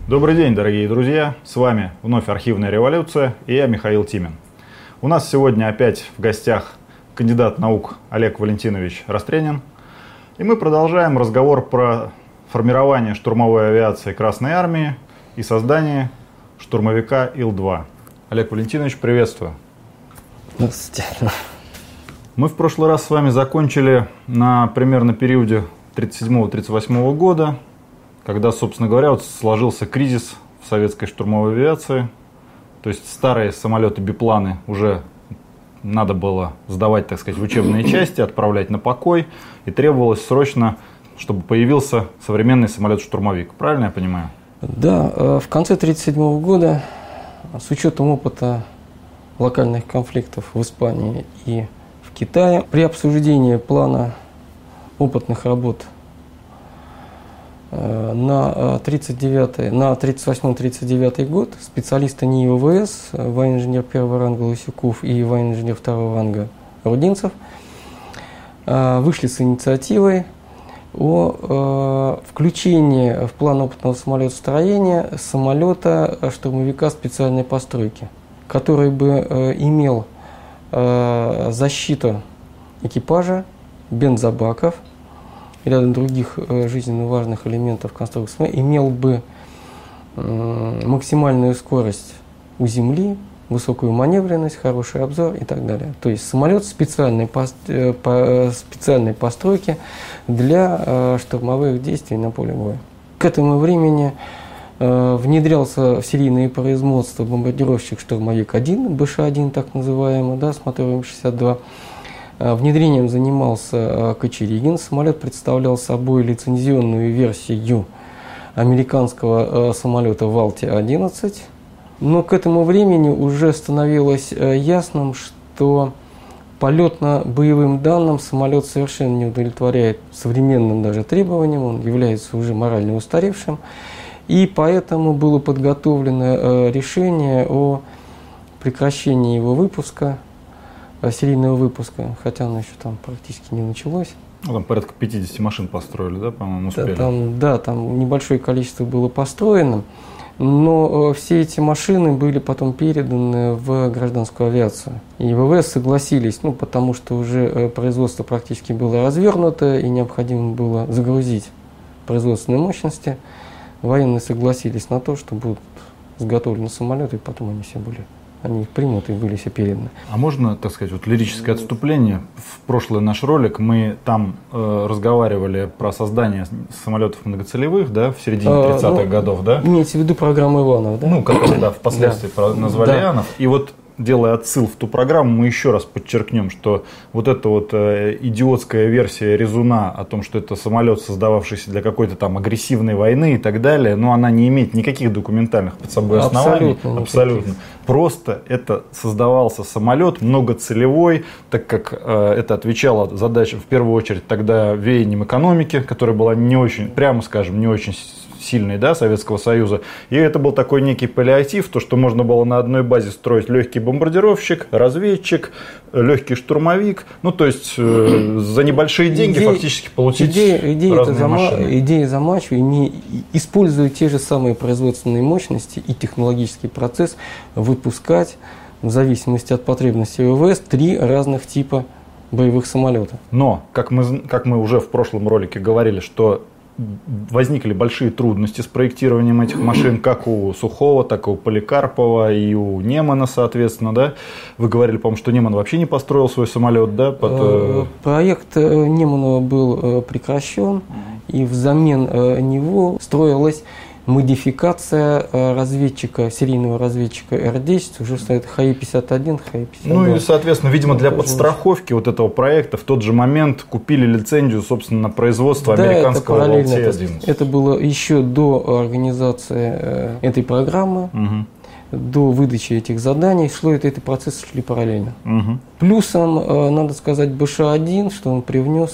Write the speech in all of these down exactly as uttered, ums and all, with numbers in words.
Добрый день, дорогие друзья! С вами вновь «Архивная революция» и я, Михаил Тимин. У нас сегодня опять в гостях кандидат наук Олег Валентинович Растренин. И мы продолжаем разговор про формирование штурмовой авиации Красной Армии и создание штурмовика Ил два. Олег Валентинович, приветствую. Здравствуйте. Мы в прошлый раз с вами закончили на примерно периоде тридцать седьмого — тридцать восьмого года, когда, собственно говоря, вот сложился кризис в советской штурмовой авиации. То есть старые самолеты-бипланы уже надо было сдавать, так сказать, в учебные части, отправлять на покой. И требовалось срочно, чтобы появился современный самолет-штурмовик. Правильно я понимаю? Да, в конце тридцать седьмого года, с учетом опыта локальных конфликтов в Испании и в Китае, при обсуждении плана опытных работ на тридцать девятый, на тридцать восьмой — тридцать девятый год специалисты НИИ ВВС, военный инженер первого ранга Лысюков и военный инженер второго ранга Рудинцев, вышли с инициативой о включении в план опытного самолетостроения самолета штурмовика специальной постройки, который бы имел защиту экипажа, бензобаков и ряда других жизненно важных элементов конструкции, имел бы максимальную скорость у земли, высокую маневренность, хороший обзор и так далее. То есть самолет специальной, специальной постройки для штурмовых действий на поле боя. К этому времени внедрялся в серийное производство бомбардировщик «Штурмовик один», Бэ Ш один так называемый, да, с мотором шестьдесят два. Внедрением занимался Кочеригин. Самолет представлял собой лицензионную версию американского самолета Вал Те одиннадцать. Но к этому времени уже становилось ясным, что полетно-боевым данным самолет совершенно не удовлетворяет современным даже требованиям, он является уже морально устаревшим. И поэтому было подготовлено решение о прекращении его выпуска, серийного выпуска, хотя оно еще там практически не началось. Ну, там порядка пятидесяти машин построили, да, по-моему, успели? Да, там, да, там небольшое количество было построено, но все эти машины были потом переданы в гражданскую авиацию. И ВВС согласились, ну, потому что уже производство практически было развернуто и необходимо было загрузить производственные мощности. Военные согласились на то, что будут изготовлены самолеты, и потом они все были. Они приняты и были все переданы. А можно, так сказать, вот лирическое отступление? В прошлый наш ролик мы там э, разговаривали про создание самолетов многоцелевых, да, в середине тридцатых а, ну, годов, да? Имеете в виду программу Иванов, да? Ну, которую, да, впоследствии да. назвали да. Иванов. И вот, делая отсыл в ту программу, мы еще раз подчеркнем, что вот эта вот э, идиотская версия Резуна о том, что это самолет, создававшийся для какой-то там агрессивной войны и так далее, но она не имеет никаких документальных под собой оснований. Абсолютно. Абсолютно. Просто это создавался самолет многоцелевой, так как э, это отвечало задачам в первую очередь тогда веянием экономики, которая была не очень, прямо скажем, не очень сильной, да, Советского Союза. И это был такой некий паллиатив, то, что можно было на одной базе строить легкий бомбардировщик, разведчик, легкий штурмовик. Ну, то есть э, за небольшие деньги идея, фактически получить идея, идея разные зама, машины. Идея замачивания, используя те же самые производственные мощности и технологический процесс, выпускать в зависимости от потребностей ВВС три разных типа боевых самолетов. Но, как мы, как мы уже в прошлом ролике говорили, что возникли большие трудности с проектированием этих машин, как у Сухого, так и у Поликарпова и у Немана, соответственно, да? Вы говорили, по-моему, что Неман вообще не построил свой самолет, да? Под... Проект Неманова был прекращен, и взамен него строилась модификация разведчика, серийного разведчика Р десять, уже стоит Х И пятьдесят один, Х И пятьдесят два. Ну и, соответственно, видимо, для подстраховки вот этого проекта в тот же момент купили лицензию, собственно, на производство да, американского Вал Те одиннадцать. Это было еще до организации этой программы, угу. до выдачи этих заданий, шло это, эти процессы шли параллельно. Угу. Плюсом, надо сказать, Бэ Ш один, что он привнес,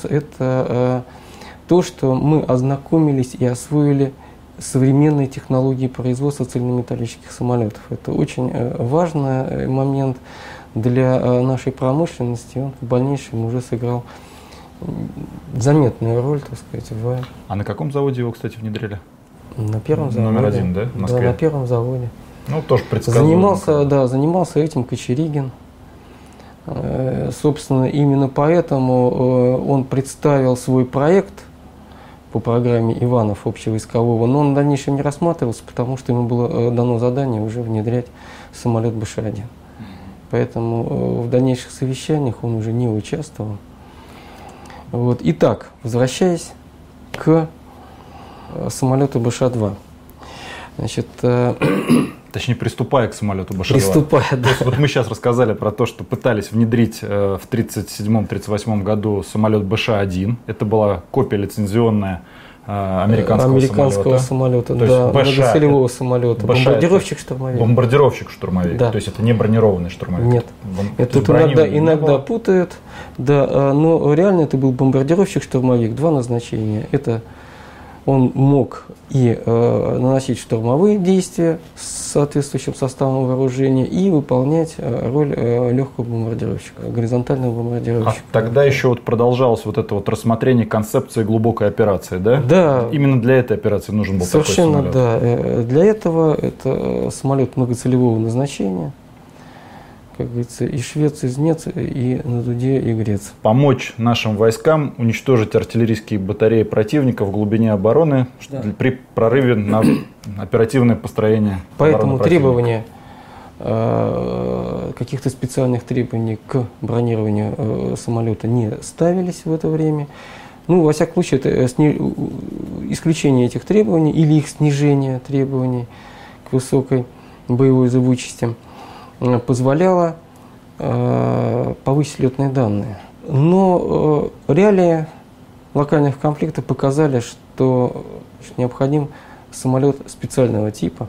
это то, что мы ознакомились и освоили современные технологии производства цельнометаллических самолетов. Это очень важный момент для нашей промышленности. Он в дальнейшем уже сыграл заметную роль, так сказать, в... А на каком заводе его, кстати, внедрили? На первом заводе. Номер один, да, в Москве? Да, на первом заводе. Ну, тоже предсказуемо. Занимался, да, занимался этим Кочеригин. Собственно, именно поэтому он представил свой проект по программе Иванов общевойскового, но он в дальнейшем не рассматривался, потому что ему было дано задание уже внедрять самолет Бэ Ша один. Поэтому в дальнейших совещаниях он уже не участвовал. Вот. Итак, возвращаясь к самолету Бэ Ша два. Значит, Точнее, приступая к самолету Бэ Ша два. Приступая, да. То есть, вот мы сейчас рассказали про то, что пытались внедрить в тридцать седьмом — тридцать восьмом году самолет Бэ Ша один. Это была копия лицензионная американского, американского самолета. самолета то да, есть многоцелевого самолета. Бомбардировщик-штурмовик. Бомбардировщик-штурмовик. Да. То есть это не бронированный штурмовик. Нет. Бом... Это иногда, иногда путают. Да, но реально это был бомбардировщик-штурмовик. Два назначения. Это он мог и э, наносить штурмовые действия с соответствующим составом вооружения и выполнять э, роль э, легкого бомбардировщика, горизонтального бомбардировщика. А тогда еще вот продолжалось вот это вот рассмотрение концепции глубокой операции, да? Да. Именно для этой операции нужен был совершенно такой самолет. Да. Для этого это самолет многоцелевого назначения. Как говорится, и швец, и жнец, и на дуде, и грец. Помочь нашим войскам уничтожить артиллерийские батареи противника в глубине обороны, да, при прорыве на оперативное построение. Поэтому требования, э, каких-то специальных требований к бронированию э, самолета не ставились в это время. Ну, во всяком случае, это сни... исключение этих требований или их снижение требований к высокой боевой живучести позволяло э, повысить летные данные. Но э, реалии локальных конфликтов показали, что, что необходим самолет специального типа.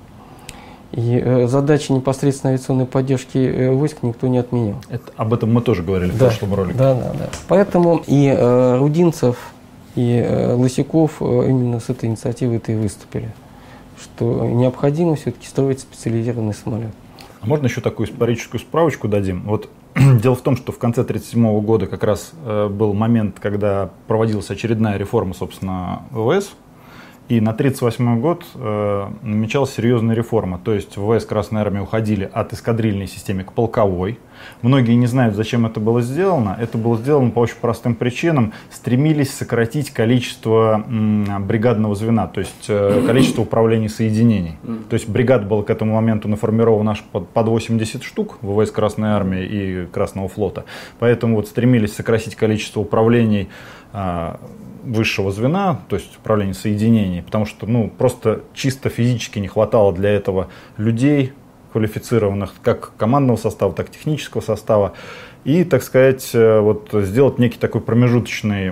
И э, задачи непосредственной авиационной поддержки э, войск никто не отменял. Это, об этом мы тоже говорили, да, в прошлом ролике. Да, да, да. Поэтому и э, Рудинцев, и э, Лысяков э, именно с этой инициативой-то и выступили, что необходимо все-таки строить специализированный самолет. А можно еще такую историческую справочку дадим? Вот дело в том, что в конце тридцать седьмого года как раз э, был момент, когда проводилась очередная реформа, собственно, вэ вэ эс. И на тридцать восьмой год э, намечалась серьезная реформа. То есть вэ вэ эс Красной Армии уходили от эскадрильной системы к полковой. Многие не знают, зачем это было сделано. Это было сделано по очень простым причинам. Стремились сократить количество м, бригадного звена, то есть э, количество управлений соединений. То есть бригад был к этому моменту наформирован аж под, под восемьдесят штук вэ вэ эс Красной Армии и Красного флота. Поэтому вот стремились сократить количество управлений э, высшего звена, то есть управление соединений, потому что ну, просто чисто физически не хватало для этого людей, квалифицированных как командного состава, так и технического состава. И, так сказать, вот сделать некий такой промежуточный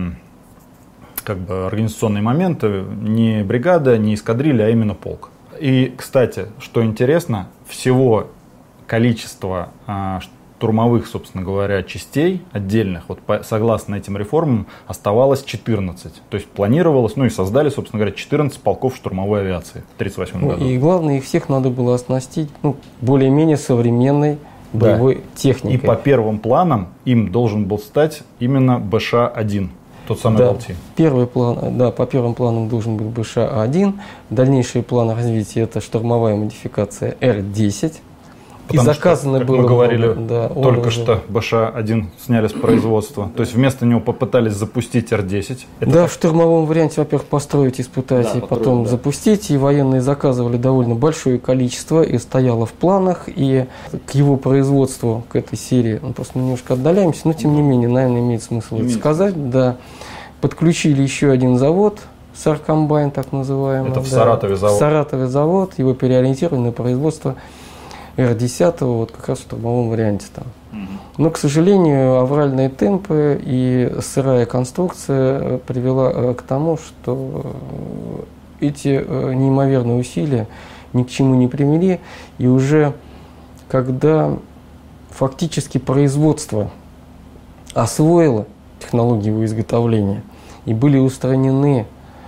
как бы, организационный момент, не бригада, не эскадрилья, а именно полк. И, кстати, что интересно, всего количество штурмовых, собственно говоря, частей отдельных, вот по, согласно этим реформам, оставалось четырнадцать. То есть планировалось, ну и создали, собственно говоря, четырнадцать полков штурмовой авиации в тридцать восьмом году. И главное, их всех надо было оснастить ну, более-менее современной боевой, да, техникой. И по первым планам им должен был стать именно Бэ Ша один. Тот самый да, эл ти. Первый план, да, по первым планам должен быть Бэ Ша один. Дальнейшие планы развития — это штурмовая модификация Эр десять. Потому и заказано что, как было мы говорили, да, только что Бэ Ша один сняли с производства. То есть вместо него попытались запустить Эр десять. Это да, так? В штурмовом варианте, во-первых, построить, испытать, да, и потом построить, да. запустить. И военные заказывали довольно большое количество, и стояло в планах. И к его производству, к этой серии, ну, просто мы немножко отдаляемся, но тем не менее, наверное, имеет смысл имеет. это сказать. Да. Подключили еще один завод, Саркомбайн так называемый. Это в да. Саратове завод. В Саратове завод, его переориентировали на производство Эр десять, вот как раз в штурмовом варианте там. Но, к сожалению, авральные темпы и сырая конструкция привела к тому, что эти неимоверные усилия ни к чему не привели. И уже когда фактически производство освоило технологии его изготовления и были устранены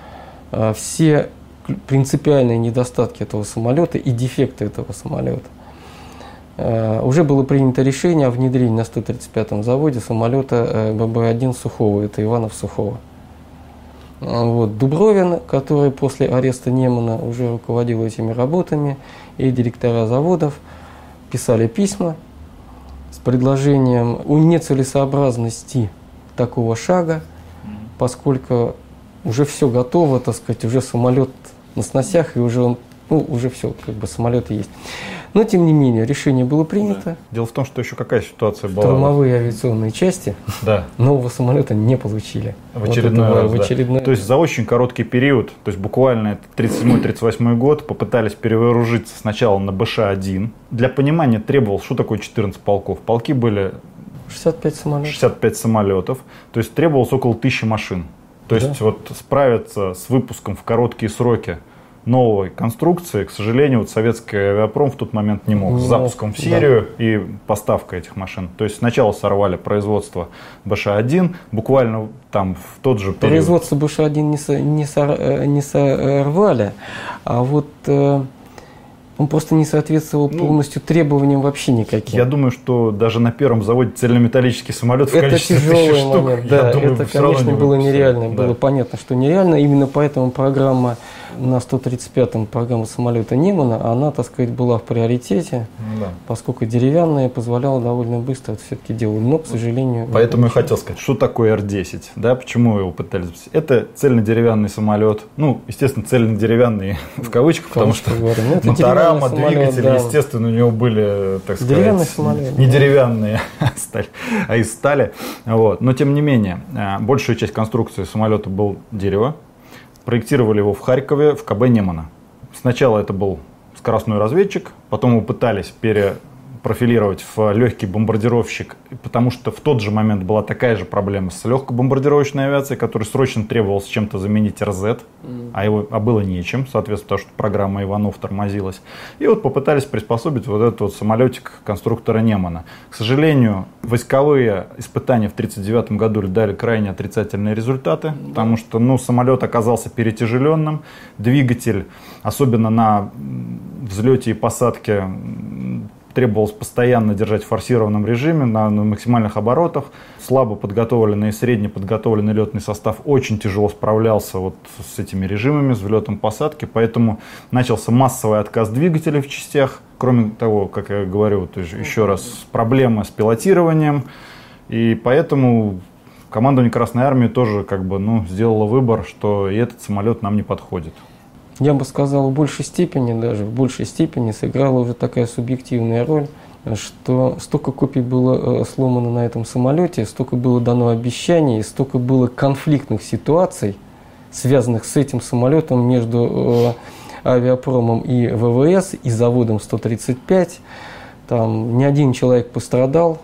все принципиальные недостатки этого самолета и дефекты этого самолета, уже было принято решение о внедрении на сто тридцать пятом заводе самолета Бэ Бэ один Сухого, это Иванов Сухого. Вот, Дубровин, который после ареста Немана уже руководил этими работами, и директора заводов писали письма с предложением о нецелесообразности такого шага, поскольку уже все готово, так сказать, уже самолет на сносях, и уже он, ну, уже все, как бы самолет есть. Но, тем не менее, решение было принято. Да. Дело в том, что еще какая ситуация была? Штурмовые авиационные части да. нового самолета не получили. В очередной вот раз, в да. очередной... То есть за очень короткий период, то есть буквально тридцать седьмой тридцать восьмой год, попытались перевооружиться сначала на Бэ Ша один. Для понимания требовалось, что такое четырнадцать полков. Полки были шестьдесят пять самолетов. шестьдесят пять самолетов, то есть требовалось около тысячи машин. То есть да. вот справиться с выпуском в короткие сроки новой конструкции, к сожалению, вот советский авиапром в тот момент не мог. Не с запуском мог, в серию да. и поставкой этих машин. То есть сначала сорвали производство Бэ Ша один, буквально там в тот же период. Производство Бэ Ша один не, со, не, сор, не сорвали, а вот э, он просто не соответствовал ну, полностью требованиям вообще никаким. Я думаю, что даже на первом заводе цельнометаллический самолет в это количестве тысячи штук, момент, да, думаю, это, конечно, не было нереально. Да. Было понятно, что нереально. Именно поэтому программа на сто тридцать пятом, программа самолета Немана, она, так сказать, была в приоритете, да. поскольку деревянная позволяла довольно быстро это все-таки делать. Но, к сожалению... Поэтому я хотел сказать, что такое Эр десять, да, почему его пытались запустить. Это цельнодеревянный самолет, ну, естественно, цельнодеревянный в кавычках, потому что ну, моторама, двигатели, да. естественно, у него были, так сказать, деревянный самолет, не да. деревянные, а из стали. Вот. Но, тем не менее, большая часть конструкции самолета был дерево. Проектировали его в Харькове, в ка бэ Немана. Сначала это был скоростной разведчик, потом его пытались перепрофилировать в легкий бомбардировщик, потому что в тот же момент была такая же проблема с легкой бомбардировочной авиацией, которой срочно требовалось чем-то заменить Эр Зет, mm. а, его, а было нечем, соответственно, потому что программа Иванов тормозилась. И вот попытались приспособить вот этот вот самолетик конструктора Немана. К сожалению, войсковые испытания в тысяча девятьсот тридцать девятом году дали крайне отрицательные результаты, mm. потому что ну, самолет оказался перетяжеленным, двигатель, особенно на взлете и посадке, требовалось постоянно держать в форсированном режиме на, на максимальных оборотах. Слабо подготовленный и средне подготовленный летный состав очень тяжело справлялся вот с этими режимами, с взлетом посадки, поэтому начался массовый отказ двигателей в частях. Кроме того, как я говорю, то есть еще раз, проблемы с пилотированием, и поэтому командование Красной Армии тоже как бы, ну, сделало выбор, что и этот самолет нам не подходит. Я бы сказал, в большей степени, даже в большей степени сыграла уже такая субъективная роль, что столько копий было э, сломано на этом самолете, столько было дано обещаний, столько было конфликтных ситуаций, связанных с этим самолетом между э, авиапромом и вэ вэ эс, и заводом сто тридцать пять. Там ни один человек пострадал.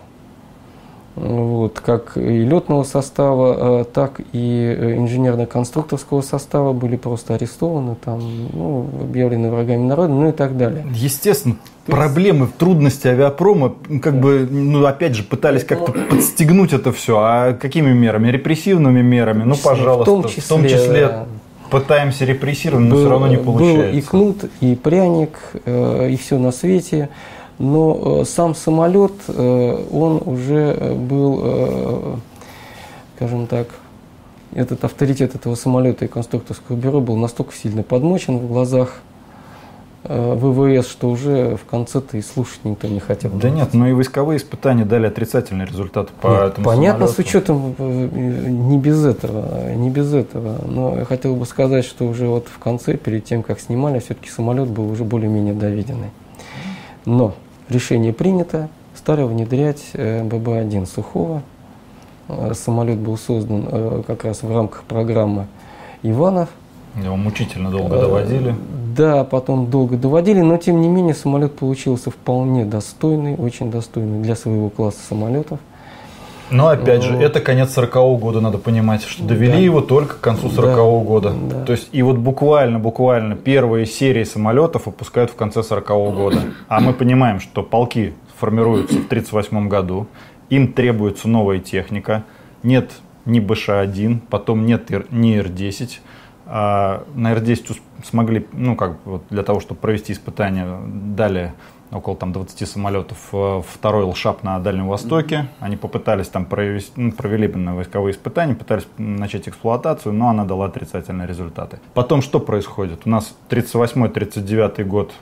Вот, как и летного состава, так и инженерно-конструкторского состава были просто арестованы, там, ну, объявлены врагами народа, ну и так далее. Естественно, проблемы, трудности авиапрома, как да. бы, ну, опять же, пытались как-то Но... подстегнуть это все. А какими мерами? Репрессивными мерами? Ну, пожалуйста, в том числе, в том числе да. пытаемся репрессировать, но был, все равно не получается. Был и кнут, и пряник, и все на свете. Но э, сам самолет, э, он уже был, э, скажем так, этот авторитет этого самолета и конструкторского бюро был настолько сильно подмочен в глазах э, вэ вэ эс, что уже в конце-то и слушать никто не хотел. Да нет, но и войсковые испытания дали отрицательные результаты по нет, этому понятно, самолету. С учетом не без этого, не без этого. Но я хотел бы сказать, что уже вот в конце, перед тем, как снимали, все-таки самолет был уже более-менее доведенный. Но решение принято, стали внедрять бэ бэ один Сухого. Самолет был создан как раз в рамках программы Иванов. Его мучительно долго доводили. Да, потом долго доводили, но тем не менее самолет получился вполне достойный, очень достойный для своего класса самолетов. Но опять же, это конец сорокового года, надо понимать, что довели да. его только к концу сорокового да. года. Да. То есть, и вот буквально, буквально первые серии самолетов выпускают в конце сорокового года. А мы понимаем, что полки формируются в тридцать восьмом году, им требуется новая техника, нет ни бэ ша один, потом нет ни эр десять. А на эр десять смогли, ну как вот для того, чтобы провести испытания, дали около там, двадцати самолетов, второй ЛШАП на Дальнем Востоке. Mm-hmm. Они попытались там провести, ну, провели именно войсковые испытания, пытались начать эксплуатацию, но она дала отрицательные результаты. Потом что происходит? У нас тридцать восьмой — тридцать девятый год.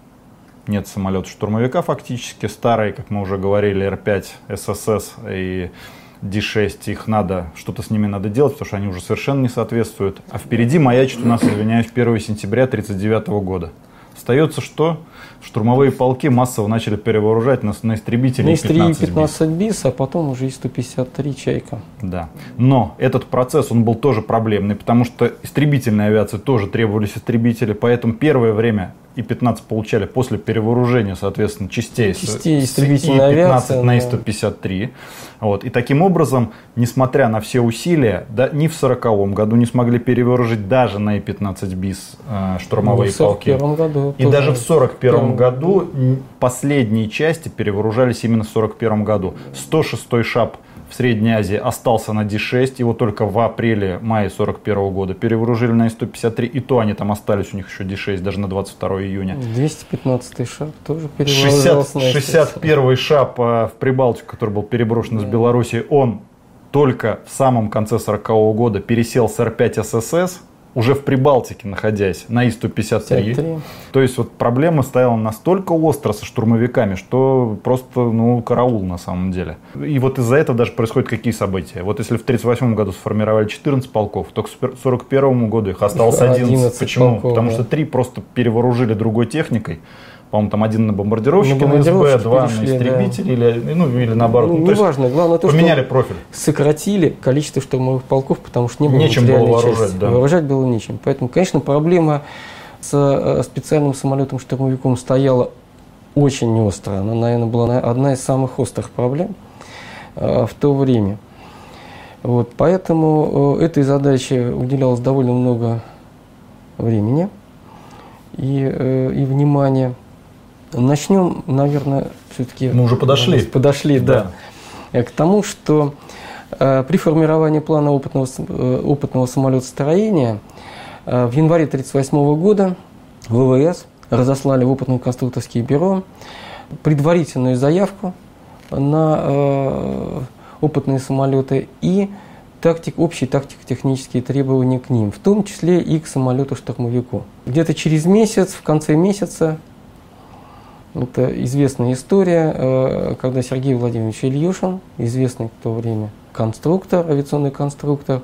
Нет самолета-штурмовика фактически. Старые, как мы уже говорили, Эр пять, Эс Эс Эс и Ди шесть, их надо, что-то с ними надо делать, потому что они уже совершенно не соответствуют. А впереди маячит у нас, извиняюсь, первого сентября тридцать девятого года. Остается что? Штурмовые полки массово начали перевооружать на, на истребители И пятнадцать БИС, а потом уже И сто пятьдесят три «Чайка». Да. Но этот процесс, он был тоже проблемный, потому что истребительной авиации тоже требовались истребители, поэтому первое время И пятнадцать получали после перевооружения, соответственно, частей, частей с И пятнадцать авиации, на да. И сто пятьдесят три. Вот. И таким образом, несмотря на все усилия, да, ни в сороковом году не смогли перевооружить даже на И пятнадцать БИС э, штурмовые ну, полки. Году и даже в сорок первом году последние части перевооружались именно в сорок первом году. сто шестой ШАП в Средней Азии остался на Ди шесть, его только в апреле-мае сорок первого года перевооружили на И сто пятьдесят три, и то они там остались, у них еще Ди шесть, даже на двадцать второго июня. двести пятнадцатый ШАП тоже перевооружился. шестьдесят первый ШАП в Прибалтику, который был переброшен из Белоруссии, он только в самом конце сорокового года пересел с Эр пять Эс Эс Эс, уже в Прибалтике находясь, на И сто пятьдесят три. То есть вот проблема стояла настолько остро со штурмовиками, что просто ну, караул на самом деле. И вот из-за этого даже происходят какие события. Вот если в тридцать восьмом году сформировали четырнадцать полков, то к сорок первому году их осталось одиннадцать. Почему? Полков, Потому да. что три просто перевооружили другой техникой. По-моему, там один на бомбардировщике, на, на эс бэ, два перешли, на истребители, да. или, ну, или наоборот. Ну, ну, неважно, главное то, поменяли что профиль. Сократили количество штурмовых полков, потому что не было нечем было вооружать, части. да. Вооружать было нечем. Поэтому, конечно, проблема с специальным самолетом-штурмовиком стояла очень остро. Она, наверное, была одна из самых острых проблем э, в то время. Вот, поэтому э, этой задаче уделялось довольно много времени и, э, и внимания. Начнем, наверное, все-таки... Мы уже подошли. Подошли, да. да. К тому, что э, при формировании плана опытного, э, опытного самолетостроения э, в январе тысяча девятьсот тридцать восьмого года вэ вэ эс разослали в опытные конструкторские бюро предварительную заявку на э, опытные самолеты и тактик, общие тактико-технические требования к ним, в том числе и к самолету-штурмовику. Где-то через месяц, в конце месяца, это известная история, когда Сергей Владимирович Ильюшин, известный в то время конструктор, авиационный конструктор,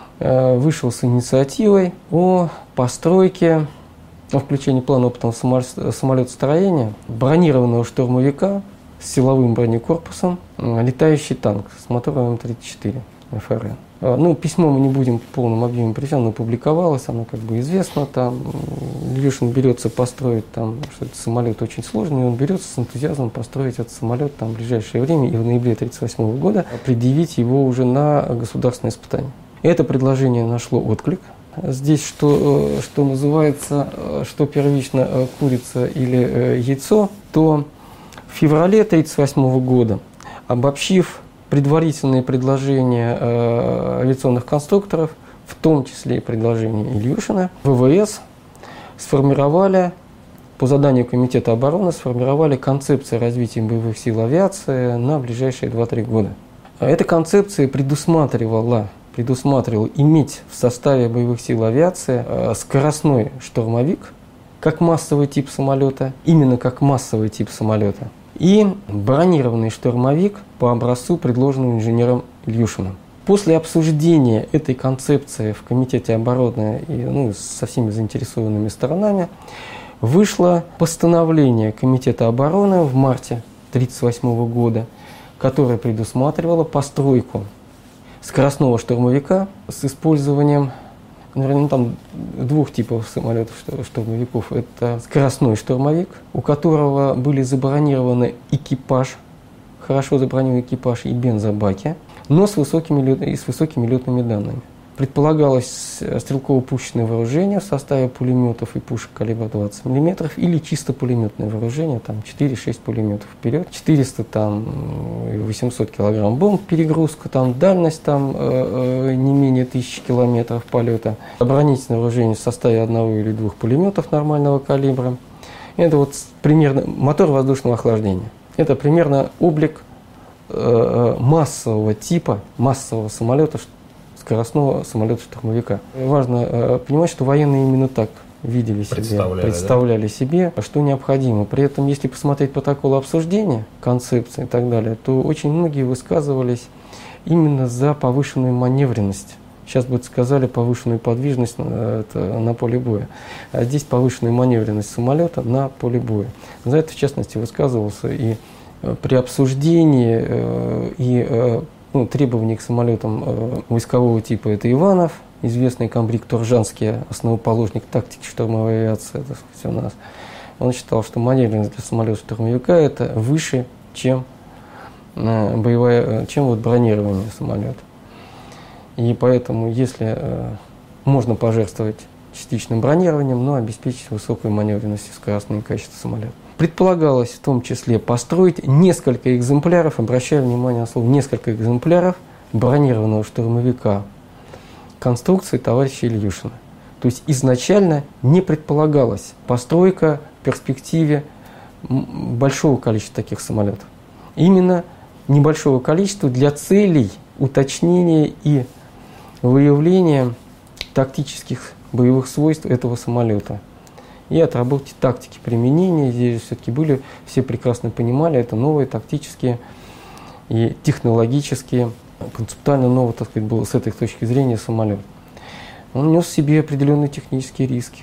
вышел с инициативой о постройке, о включении плана опытного самолетостроения бронированного штурмовика с силовым бронекорпусом, летающий танк с мотором Эм тридцать четыре эф эр эн. Ну, письмо мы не будем в полном объеме причем, оно публиковалось, оно как бы известно, там Ильюшин берется построить, там, что этот самолет очень сложный, и он берется с энтузиазмом построить этот самолет там, в ближайшее время, и в ноябре тысяча девятьсот тридцать восьмого года предъявить его уже на государственное испытание. Это предложение нашло отклик. Здесь, что, что называется, что первично, курица или яйцо, то в феврале тысяча девятьсот тридцать восьмого года, обобщив предварительные предложения э, авиационных конструкторов, в том числе и предложения Ильюшина, вэ вэ эс сформировали, по заданию Комитета обороны, сформировали концепцию развития боевых сил авиации на ближайшие два-три года. Эта концепция предусматривала, предусматривала иметь в составе боевых сил авиации э, скоростной штурмовик, как массовый тип самолета, именно как массовый тип самолета, и бронированный штурмовик по образцу, предложенному инженером Ильюшиным. После обсуждения этой концепции в Комитете обороны и ну, со всеми заинтересованными сторонами вышло постановление Комитета обороны в марте тысяча девятьсот тридцать восьмого года, которое предусматривало постройку скоростного штурмовика с использованием наверное, там двух типов самолетов штурмовиков. Это скоростной штурмовик, у которого были забронированы экипаж, хорошо забронированный экипаж и бензобаки, но с высокими, и с высокими летными данными. Предполагалось стрелково-пушечное вооружение в составе пулеметов и пушек калибра двадцать миллиметров или чисто пулеметное вооружение, там четыре-шесть пулеметов вперед, четыреста там восемьсот килограмм бомб, перегрузка, там дальность там э, не менее тысячи километров полета, оборонительное вооружение в составе одного или двух пулеметов нормального калибра Это вот примерно мотор воздушного охлаждения. Это примерно облик э, массового типа, массового самолета, скоростного самолета-штурмовика. Важно э, понимать, что военные именно так видели себе, представляли, представляли да? себе, что необходимо. При этом, если посмотреть протокол обсуждения, концепции и так далее, то очень многие высказывались именно за повышенную маневренность. Сейчас бы сказали повышенную подвижность на, это, на поле боя. А здесь повышенную маневренность самолета на поле боя. За это, в частности, высказывался и при обсуждении э, и э, ну, требований к самолетам э, войскового типа. Это Иванов, известный комбриг Туржанский, основоположник тактики штурмовой авиации, так сказать, у нас. Он считал, что маневренность для самолета-штурмовика это выше, чем, э, боевая, чем вот бронирование самолета. И поэтому, если э, можно пожертвовать частичным бронированием, но обеспечить высокую маневренность и скоростные качества самолета. Предполагалось в том числе построить несколько экземпляров, обращаю внимание на слово, несколько экземпляров бронированного штурмовика конструкции товарища Ильюшина. То есть изначально не предполагалась постройка в перспективе большого количества таких самолетов. Именно небольшого количества для целей уточнения и выявления тактических боевых свойств этого самолета. И отработки тактики применения. Здесь все-таки были, все прекрасно понимали, это новые тактические и технологические, концептуально новый, так сказать, был с этой точки зрения самолет. Он нес в себе определенные технические риски.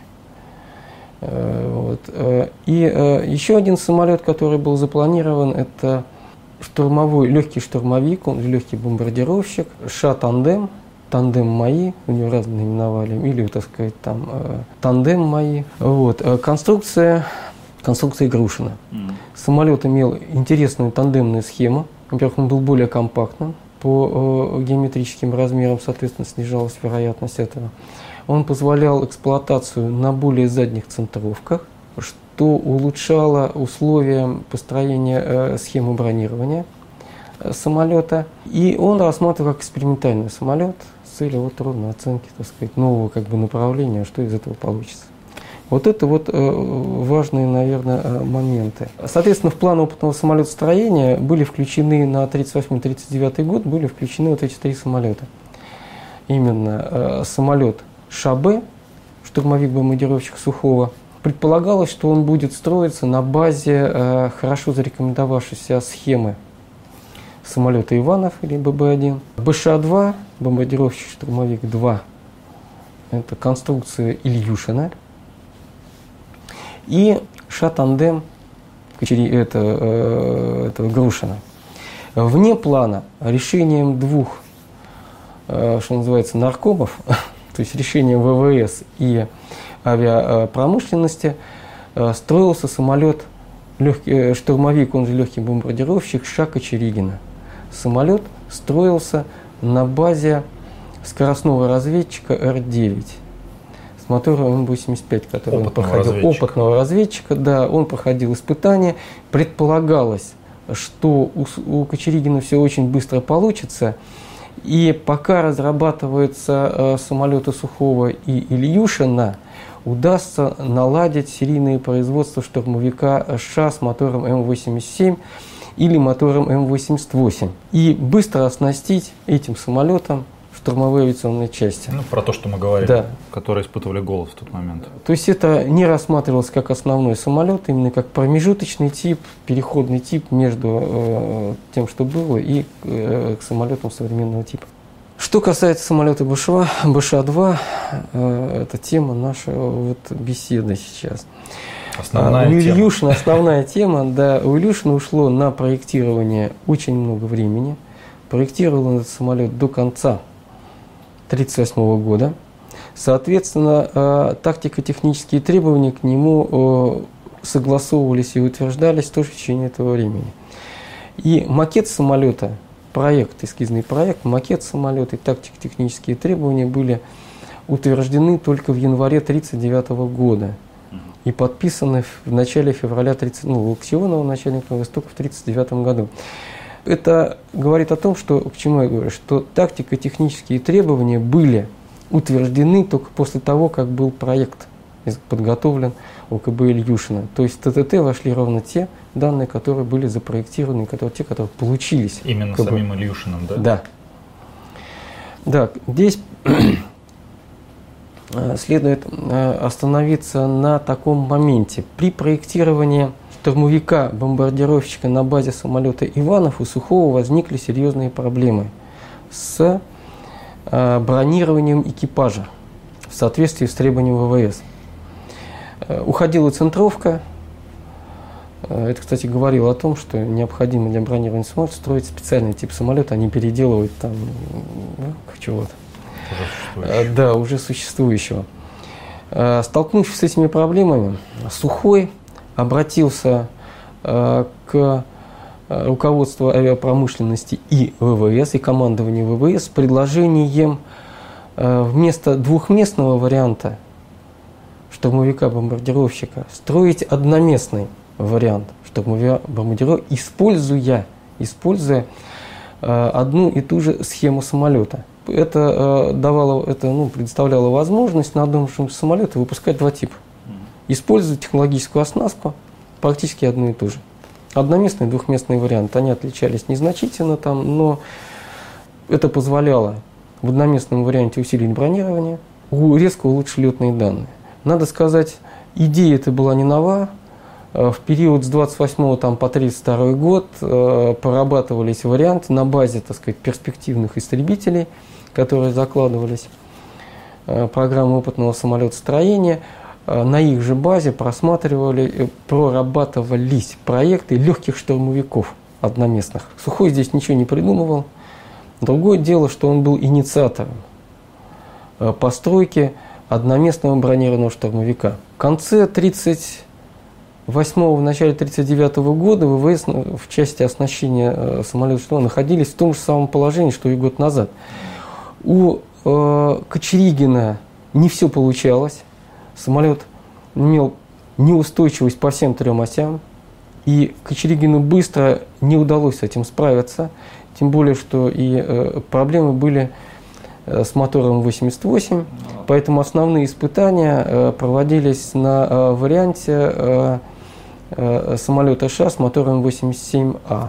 Вот. И еще один самолет, который был запланирован, это штурмовой, легкий штурмовик, он легкий бомбардировщик, ША-тандем, тандем МАИ, у него разные наименовали, или, так сказать, там тандем МАИ. Вот. Конструкция, конструкция Грушина. Mm. Самолет имел интересную тандемную схему. Во-первых, он был более компактным по геометрическим размерам, соответственно, снижалась вероятность этого. Он позволял эксплуатацию на более задних центровках, что улучшало условия построения э, схемы бронирования э, самолета. И он рассматривал как экспериментальный самолет с целью вот ровной оценки, так сказать, нового как бы направления, что из этого получится. Вот это вот э, важные, наверное, э, моменты. Соответственно, в план опытного самолетостроения были включены на тридцать восьмый — тридцать девятый год были включены вот эти три самолета. Именно э, самолет ША-Б, штурмовик-бомбардировщик Сухого. Предполагалось, что он будет строиться на базе э, хорошо зарекомендовавшейся схемы самолета Иванов или Бэ Бэ один. БШ-два, бомбардировщик-штурмовик два, это конструкция Ильюшина. И ША-тандем, это, э, это Грушина. Вне плана решением двух, э, что называется, наркомов, то есть решением вэ вэ эс и авиапромышленности, строился самолет, легкий, штурмовик, он же легкий бомбардировщик ША Кочеригина. Самолет строился на базе скоростного разведчика Эр девять с мотором Эм восемьдесят пять, который он проходил, разведчика. опытного разведчика, да, он проходил испытания. Предполагалось, что у, у Кочеригина все очень быстро получится. И пока разрабатываются э, самолеты Сухого и Ильюшина, удастся наладить серийное производство штурмовика ША с мотором Эм восемьдесят семь или мотором Эм восемьдесят восемь. И быстро оснастить этим самолетом штурмовые авиационные части. Ну, про то, что мы говорили, да. Которые испытывали голод в тот момент. То есть это не рассматривалось как основной самолет, именно как промежуточный тип, переходный тип между э, тем, что было, и э, к самолетам современного типа. Что касается самолета БШ-два, э, это тема нашей вот беседы сейчас. Основная у Ильюшина основная тема, да, у Ильюшина ушло на проектирование очень много времени. Проектировал он этот самолет до конца тысяча девятьсот тридцать восьмого года. Соответственно, э, тактико-технические требования к нему э, согласовывались и утверждались тоже в течение этого времени. И макет самолета, проект, эскизный проект, макет самолета и тактико-технические требования были утверждены только в январе тысяча девятьсот тридцать девятого года и подписаны в начале февраля тридцать, ну, Локтионова, начальника Востока, в тысяча девятьсот тридцать девятом году. Это говорит о том, что, к чему я говорю, что тактико-технические требования были утверждены только после того, как был проект подготовлен у ка бэ Ильюшина. То есть в тэ тэ тэ вошли ровно те данные, которые были запроектированы, которые, те, которые получились. Именно ка бэ. Самим Ильюшиным, да? Да. Да, здесь следует остановиться на таком моменте. При проектировании штурмовика-бомбардировщика на базе самолета Иванов у Сухого возникли серьезные проблемы с бронированием экипажа в соответствии с требованием вэ вэ эс. Уходила центровка. Это, кстати, говорило о том, что необходимо для бронирования самолета строить специальный тип самолета, а не переделывать там ну, чего-то. Уже да, уже существующего. Столкнувшись с этими проблемами, Сухой обратился к руководству авиапромышленности и вэ вэ эс, и командованию вэ вэ эс с предложением вместо двухместного варианта штурмовика-бомбардировщика строить одноместный вариант штурмовика-бомбардировщика, используя, используя одну и ту же схему самолета. Это, давало, это ну, предоставляло возможность на одном самолете выпускать два типа. Использовать технологическую оснастку практически одну и ту же. Одноместный и двухместный вариант. Они отличались незначительно, там, но это позволяло в одноместном варианте усилить бронирование, резко улучшить летные данные. Надо сказать, идея эта была не нова. В период с двадцать восьмого там, по тридцать второй год э, прорабатывались варианты на базе, так сказать, перспективных истребителей, которые закладывались э, программы опытного самолетостроения. Э, на их же базе просматривали, э, прорабатывались проекты легких штурмовиков одноместных. Сухой здесь ничего не придумывал. Другое дело, что он был инициатором э, постройки одноместного бронированного штурмовика. В конце тридцать восьмого, в начале тридцать девятого года вэ вэ эс в части оснащения самолета находились в том же самом положении, что и год назад. У э, Кочеригина не все получалось. Самолет имел неустойчивость по всем трем осям. И Кочеригину быстро не удалось с этим справиться. Тем более, что и э, проблемы были с мотором восемьдесят восемь. Поэтому основные испытания э, проводились на э, варианте э, э, самолета США с мотором восемьдесят семь А.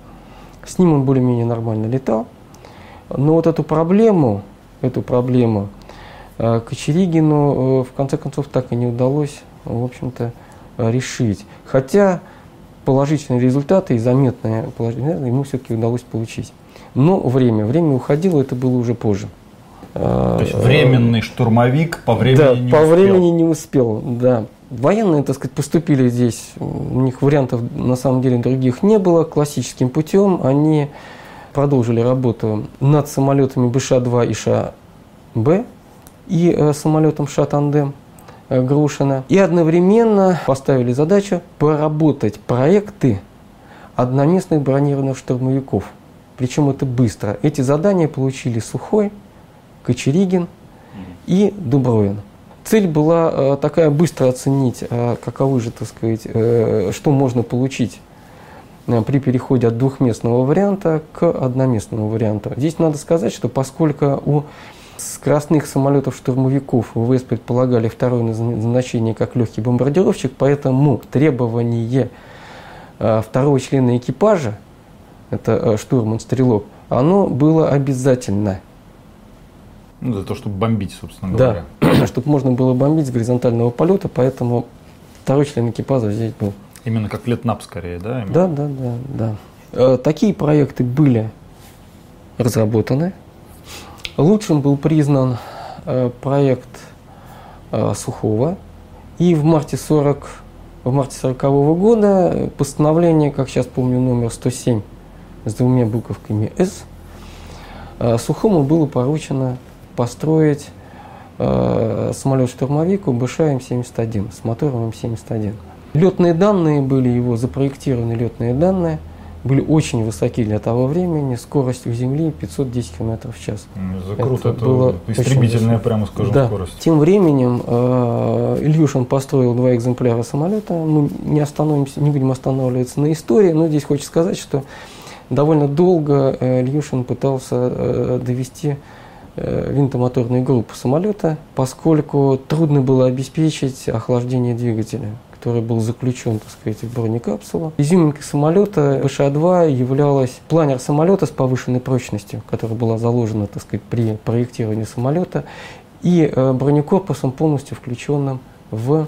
С ним он более-менее нормально летал. Но вот эту проблему, эту проблему э, Кочеригину э, в конце концов так и не удалось, в общем-то, э, решить. Хотя положительные результаты и заметные положительные результаты ему все-таки удалось получить. Но время, время уходило, это было уже позже. То есть временный штурмовик по времени да, не по успел. времени не успел, да. Военные, так сказать, поступили здесь, у них вариантов на самом деле других не было. Классическим путем они продолжили работу над самолетами бэ ша два и ша-Б и э, самолетом ша-Тандем э, Грушина. И одновременно поставили задачу проработать проекты одноместных бронированных штурмовиков. Причем это быстро. Эти задания получили Сухой, Кочеригин и Дубровин. Цель была э, такая: быстро оценить, э, каковы же, так сказать, э, что можно получить э, при переходе от двухместного варианта к одноместному варианту. Здесь надо сказать, что поскольку у скоростных самолетов-штурмовиков вэ вэ эс предполагали второе назначение как легкий бомбардировщик, поэтому требование э, второго члена экипажа, это э, штурман-стрелок, оно было обязательно. Ну, для того, чтобы бомбить, собственно говоря. Да, чтобы можно было бомбить с горизонтального полета, поэтому второй член экипажа здесь был. Именно как летнап скорее, да? Именно? Да, да, да, да. Э, такие проекты были разработаны. Лучшим был признан э, проект э, Сухого. И в марте сорок, в марте сорокового года постановление, как сейчас помню, номер сто семь с двумя буковками «С», э, Сухому было поручено построить э, самолет-штурмовик бэ ша эм семьдесят один с мотором эм семьдесят один. Летные данные были его, запроектированы летные данные, были очень высоки для того времени, скорость у Земли пятьсот десять километров в час. За круто, это, это было истребительная, прямо скажем, да. скорость. Тем временем э, Ильюшин построил два экземпляра самолета. Мы не остановимся, не будем останавливаться на истории, но здесь хочется сказать, что довольно долго э, Ильюшин пытался э, довести винтомоторную группу самолета, поскольку трудно было обеспечить охлаждение двигателя, который был заключен, так сказать, в бронекапсулу. Изюминкой самолета бэ ша два являлась планер самолета с повышенной прочностью, которая была заложена, так сказать, при проектировании самолета, и бронекорпусом, полностью включенным в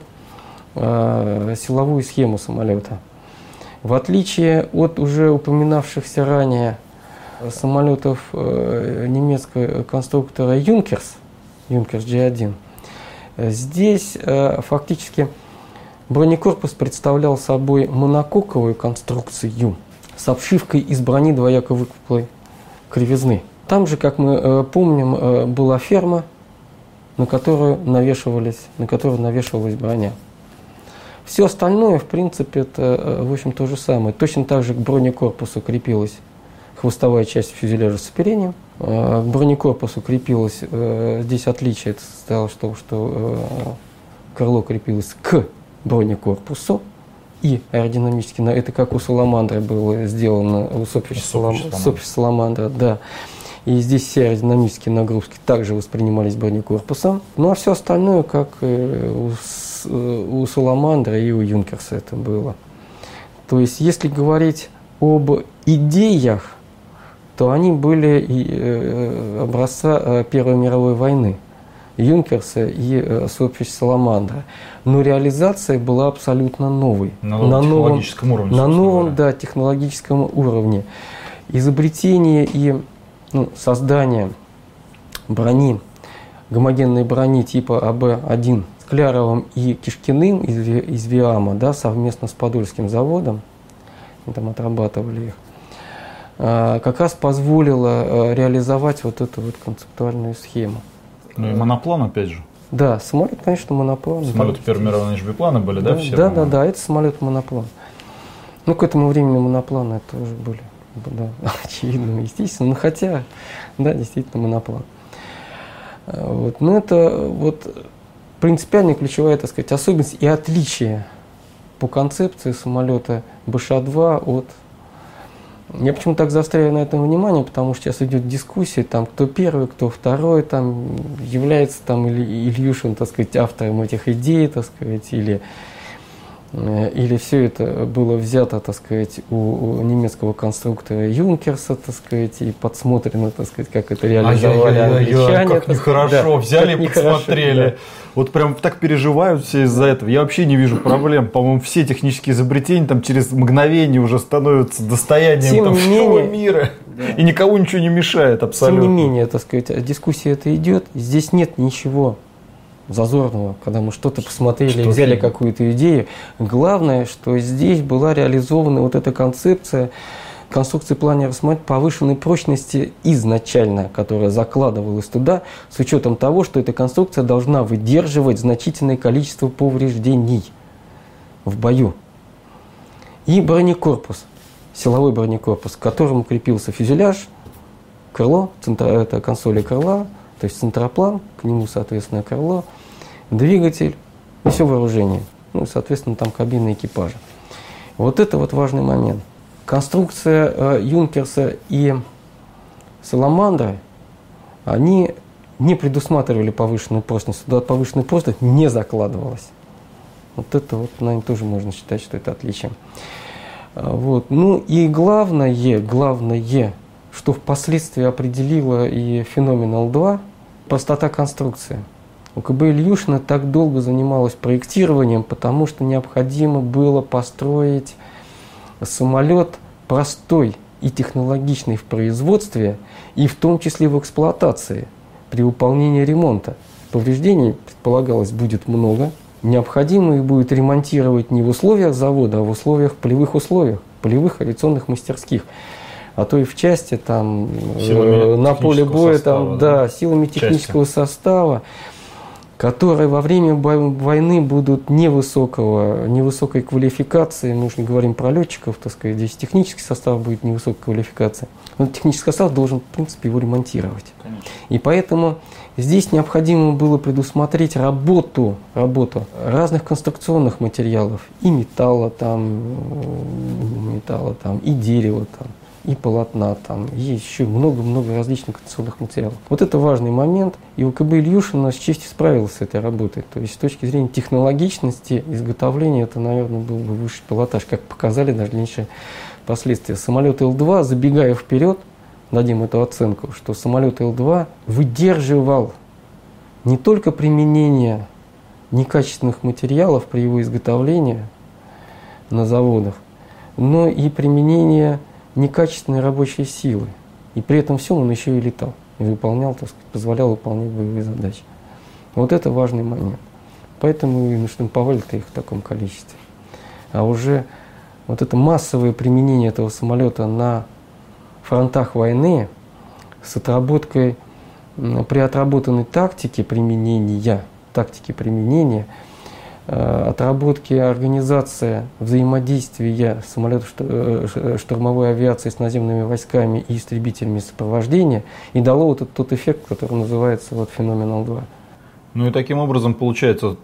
э, силовую схему самолета. В отличие от уже упоминавшихся ранее самолетов э, немецкого конструктора Юнкерс, Юнкерс джи один, здесь э, фактически бронекорпус представлял собой монококовую конструкцию с обшивкой из брони двояко выпуклой кривизны. Там же, как мы э, помним, э, была ферма, на которую навешивались, на которую навешивалась броня. Все остальное, в принципе, это, в общем, то же самое. Точно так же к бронекорпусу крепилась хвостовая часть фюзеляжа с оперением. К бронекорпусу крепилось, здесь отличие состояло в том, что крыло крепилось к бронекорпусу, и аэродинамически, это как у Саламандры было сделано, у Сопвич Саламандра, да. И здесь все аэродинамические нагрузки также воспринимались бронекорпусом. Ну а все остальное, как у, у Саламандра и у Юнкерса это было. То есть, если говорить об идеях, то они были и образца Первой мировой войны, Юнкерса и Сопвич Саламандра. Но реализация была абсолютно новой. На новом на технологическом новом, уровне. На новом, да, технологическом уровне. Изобретение и ну, создание брони, гомогенной брони типа а бэ один с Кляровым и Кишкиным из, из ВИАМа, да, совместно с Подольским заводом, мы там отрабатывали их, а, как раз позволило а, реализовать вот эту вот концептуальную схему. Ну и моноплан опять же. Да, самолет, конечно, моноплан. Самолеты Первой мировой, они же бипланы были, да, да, все? Да, да, да, это самолет моноплан. Ну, к этому времени монопланы это уже были. Да, очевидно, естественно, но хотя, да, действительно, моноплан. Вот. Но это вот принципиальная ключевая, так сказать, особенность и отличие по концепции самолета бэ ша два от... Я почему так заостряю на этом внимание, потому что сейчас идет дискуссия, там, кто первый, кто второй, там, является там Ильюшин, так сказать, автором этих идей, так сказать, или... Или все это было взято, так сказать, у, у немецкого конструктора Юнкерса, так сказать, и подсмотрено, так сказать, как это реализовали англичане. Как нехорошо, да, взяли и подсмотрели. Хорошо, да. Вот прям так переживают все из-за этого. Я вообще не вижу проблем. По-моему, все технические изобретения там через мгновение уже становятся достоянием там, всего мира. Да. И никому ничего не мешает абсолютно. Тем не менее, так сказать, дискуссия это идет. Здесь нет ничего зазорного, когда мы что-то посмотрели, что взяли какую-то идею. Главное, что здесь была реализована вот эта концепция конструкции планера самолета повышенной прочности изначально, которая закладывалась туда, с учетом того, что эта конструкция должна выдерживать значительное количество повреждений в бою. И бронекорпус, силовой бронекорпус, к которому крепился фюзеляж, крыло, центр, это консоли крыла, то есть центроплан, к нему, соответственно, крыло, двигатель и все вооружение. Ну, соответственно, там кабина экипажа. Вот это вот важный момент. Конструкция э, Юнкерса и Саламандра, они не предусматривали повышенную прочность. Туда повышенная прочность не закладывалась. Вот это вот, наверное, тоже можно считать, что это отличие. Вот. Ну и главное, главное, что впоследствии определило и феномен эл два, простота конструкции. У ка бэ Ильюшина так долго занималась проектированием, потому что необходимо было построить самолет простой и технологичный в производстве, и в том числе в эксплуатации, при выполнении ремонта. Повреждений, предполагалось, будет много. Необходимо их будет ремонтировать не в условиях завода, а в условиях, полевых условиях, полевых авиационных мастерских. А то и в части, там, э, на поле боя, состава, там, да, да, силами технического части. Состава, которые во время войны будут невысокого, невысокой квалификации. Мы уже не говорим про летчиков, так сказать, здесь технический состав будет невысокой квалификации. Но технический состав должен, в принципе, его ремонтировать. Конечно. И поэтому здесь необходимо было предусмотреть работу, работу разных конструкционных материалов, и металла, там, металла, там, и дерева, там, и полотна, там, и еще много-много различных конструкционных материалов. Вот это важный момент, и УКБ Ильюшина с честью справился с этой работой. То есть с точки зрения технологичности изготовления это, наверное, был бы высший пилотаж, как показали дальнейшие последствия. Самолет Ил два, забегая вперед, дадим эту оценку, что самолет Ил два выдерживал не только применение некачественных материалов при его изготовлении на заводах, но и применение некачественной рабочей силы. И при этом всем он еще и летал, и выполнял, так сказать, позволял выполнять боевые задачи. Вот это важный момент. Поэтому и наштамповали-то их в таком количестве. А уже вот это массовое применение этого самолета на фронтах войны с отработкой, при отработанной тактике применения, тактики применения, отработки организации взаимодействия самолетов штурмовой авиации с наземными войсками и истребителями сопровождения и дало вот этот тот эффект, который называется вот феномен Ил два. Ну и таким образом получается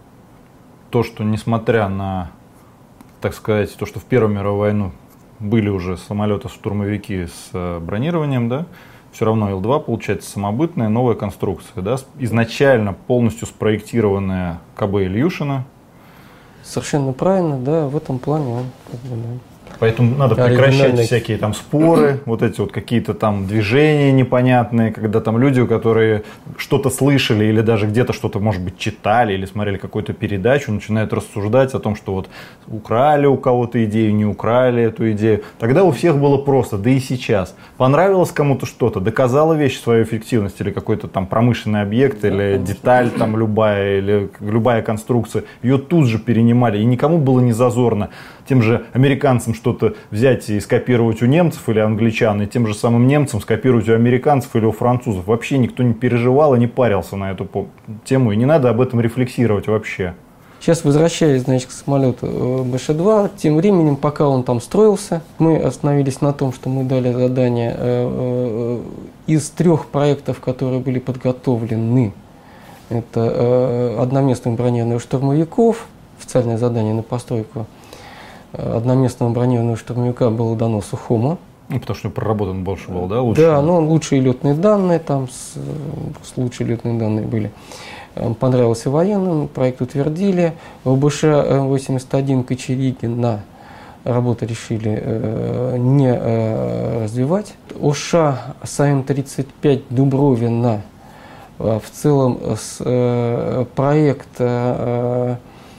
то, что несмотря на, так сказать, то, что в Первую мировую войну были уже самолеты-штурмовики с бронированием, да, все равно Ил два получается самобытная новая конструкция, да, изначально полностью спроектированная КБ Ильюшина. Совершенно правильно, да, в этом плане он как бы, да. Поэтому надо прекращать всякие там споры, вот эти вот какие-то там движения непонятные, когда там люди, которые что-то слышали или даже где-то что-то, может быть, читали или смотрели какую-то передачу, начинают рассуждать о том, что вот украли у кого-то идею, не украли эту идею. Тогда у всех было просто, да и сейчас. Понравилось кому-то что-то, доказала вещь свою эффективность или какой-то там промышленный объект, или деталь там любая, или любая конструкция, ее тут же перенимали, и никому было не зазорно тем же американцам что-то взять и скопировать у немцев или англичан, и тем же самым немцам скопировать у американцев или у французов. Вообще никто не переживал и не парился на эту тему, и не надо об этом рефлексировать вообще. Сейчас, возвращаясь, значит, к самолету Бэ Ш два, тем временем, пока он там строился, мы остановились на том, что мы дали задание э, э, из трех проектов, которые были подготовлены. Это э, одноместных бронированных штурмовиков, официальное задание на постройку одноместного бронированного штурмовика было дано Сухому. Ну, потому что проработан больше был, да? Лучше? Да, ну, лучшие летные данные, там с, лучшие летные данные были. Понравился военным, проект утвердили. В Бэ Ш восемьдесят один Кочеригина работу решили э, не э, развивать. О Ш С М тридцать пять Дубровина э, в целом с, э, проект э,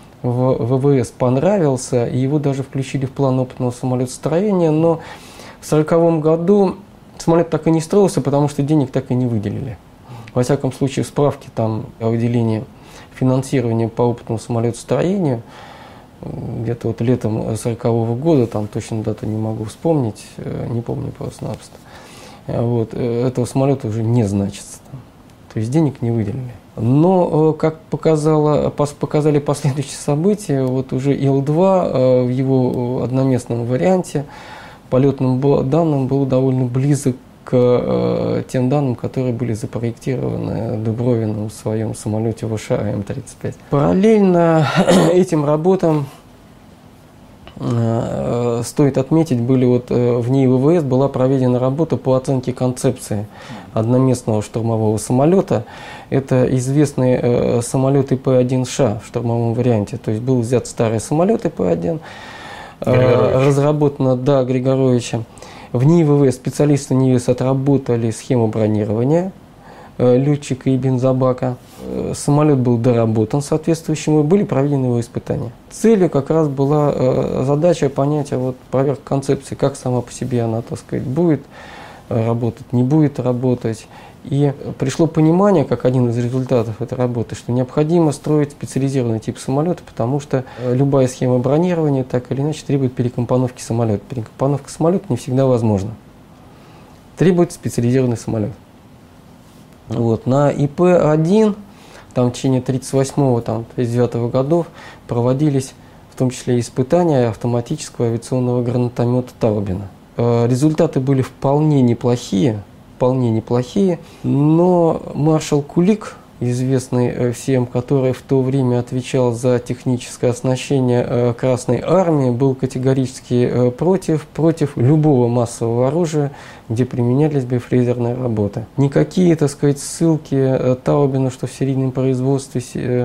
в В В С понравился, и его даже включили в план опытного самолетостроения, но в сороковом году самолет так и не строился, потому что денег так и не выделили. Во всяком случае, в справке там о выделении финансирования по опытному самолетостроению где-то вот летом сорокового года, там точно дату не могу вспомнить, не помню просто-напросто, вот, этого самолета уже не значится там. То есть денег не выделили. Но, как показало, показали последующие события, вот уже Ил два в его одноместном варианте по летным данным был довольно близок к тем данным, которые были запроектированы Дубровиным в своем самолете В Ш М тридцать пять. Параллельно этим работам, стоит отметить, были вот в НИИ В В С была проведена работа по оценке концепции одноместного штурмового самолета. Это известный э, самолет И П один Ш в штурмовом варианте. То есть был взят старый самолет И П один, э, разработано, да, Григоровичем. В НИИ В В С специалисты НИИ В В С отработали схему бронирования э, летчика и бензобака. Э, самолет был доработан соответствующим, и были проведены его испытания. Целью как раз была э, задача понять, а вот проверка концепции, как сама по себе она, так сказать, будет работать, не будет работать. И пришло понимание, как один из результатов этой работы, что необходимо строить специализированный тип самолета, потому что любая схема бронирования так или иначе требует перекомпоновки самолета. Перекомпоновка самолета не всегда возможна. Требует специализированный самолет. Вот. На И П один там, в течение тридцать восьмого тридцать девятого годов проводились в том числе испытания автоматического авиационного гранатомета Таубина. Результаты были вполне неплохие, вполне неплохие, но маршал Кулик известный всем, который в то время отвечал за техническое оснащение Красной Армии, был категорически против, против любого массового оружия, где применялись бы фрезерные работы. Никакие, так сказать, ссылки Таубина, что в серийном производстве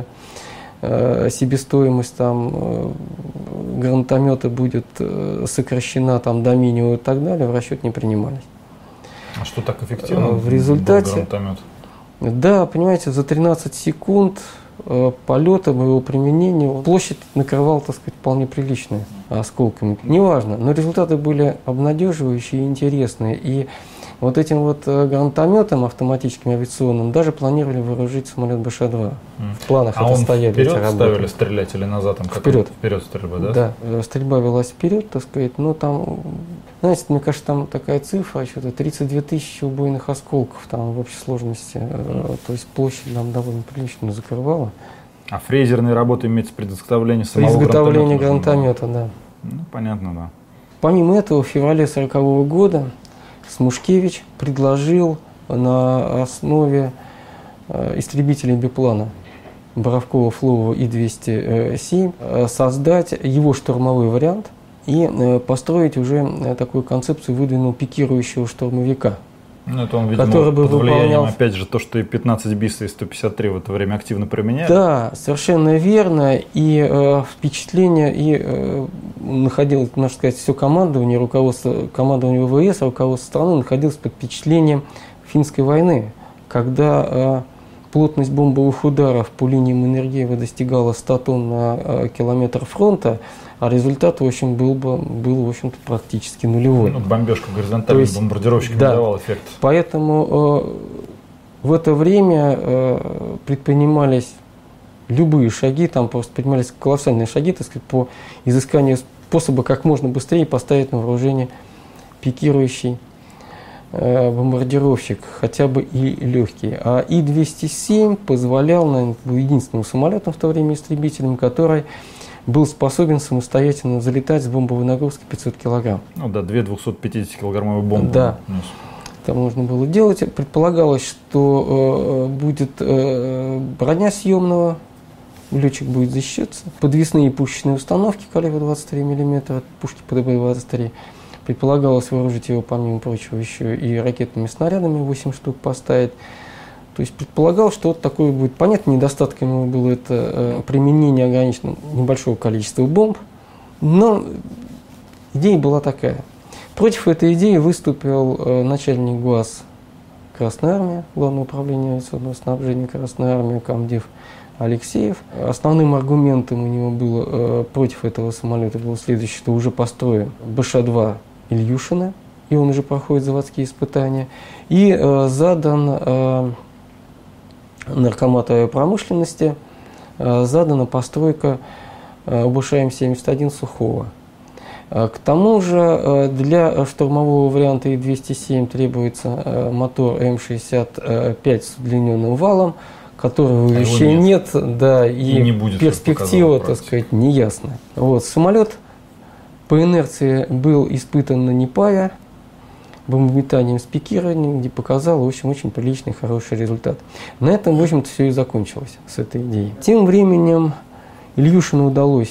себестоимость там гранатомета будет сокращена там до минимума и так далее, в расчет не принимались. А что так эффективно в результате, был гранатомет? Да, понимаете, за тринадцать секунд э, полета моего применения площадь накрывала, так сказать, вполне приличной осколками. Неважно, но результаты были обнадеживающие и интересные. И вот этим вот гранатометом автоматическим авиационным даже планировали вооружить самолет Бэ Ша два. Mm. В планах а это стояли эти работы. А вперед ставили стрелять или назад? Там вперед. Вперед стрельба, да? Да, стрельба велась вперед, так сказать, но там, знаете, мне кажется, там такая цифра, что-то тридцать две тысячи убойных осколков там в общей сложности, mm. то есть площадь нам довольно прилично закрывала. А фрезерные работы имеется при изготовлении самого при изготовлении гранатомета? гранатомета, да. Ну, понятно, да. Помимо этого, в феврале сорокового года Смушкевич предложил на основе э, истребителей биплана Боровкова, Флова И двести семь э, создать его штурмовой вариант и э, построить уже э, такую концепцию, выдвинул пикирующего штурмовика. Ну, это он, видимо, который бы под влиянием, выполнял... опять же, то, что и пятнадцать БИС и сто пятьдесят три в это время активно применяли. Да, совершенно верно. И э, впечатление, и э, находилось, можно сказать, все командование, руководство, командование вэ вэ эс, руководство страны находилось под впечатлением финской войны, когда э, плотность бомбовых ударов по линиям Энергеева достигала ста тонн на э, километр фронта, а результат, в общем, был, бы, был в общем-то, практически нулевой. Ну, бомбежка горизонтальных бомбардировщиков да, давал эффект. Поэтому э, в это время э, предпринимались любые шаги, там просто предпринимались колоссальные шаги, так сказать, по изысканию способа как можно быстрее поставить на вооружение пикирующий э, бомбардировщик, хотя бы и легкий. А И двести семь позволял, наверное, был единственным самолетом в то время истребителем, который был способен самостоятельно залетать с бомбовой нагрузкой пятьсот килограмм. Ну да, две двухсотпятидесятикилограммовые бомбы. Да. Нес. Там нужно было делать. Предполагалось, что э, будет э, броня съемного, летчик будет защищаться. Подвесные пушечные установки калибра двадцать три миллиметра, пушки Пэ Дэ Бэ двадцать три. Предполагалось вооружить его, помимо прочего, еще и ракетными снарядами, восемь штук поставить. То есть предполагал, что вот такое будет. Понятно, недостатком его было это э, применение ограниченного небольшого количества бомб, но идея была такая. Против этой идеи выступил э, начальник ГУАЗ Красной Армии, Главное управление авиационного снабжения Красной Армии, комдив Алексеев. Основным аргументом у него было э, против этого самолета было следующее, что уже построен Бэ Ша два Ильюшина, и он уже проходит заводские испытания, и э, задан э, Наркомату авиапромышленности, э, задана постройка э, Бэ Ша М семьдесят один Сухого. К тому же для штурмового варианта И двести семь требуется мотор М шестьдесят пять с удлиненным валом, которого а еще нет, нет, да, и, и не будет, перспектива, так сказать, неясна. Вот, самолет по инерции был испытан на Непае бомбометанием с пикированием, где показал, в общем, очень приличный, хороший результат. На этом, в общем-то, все и закончилось с этой идеей. Тем временем Ильюшину удалось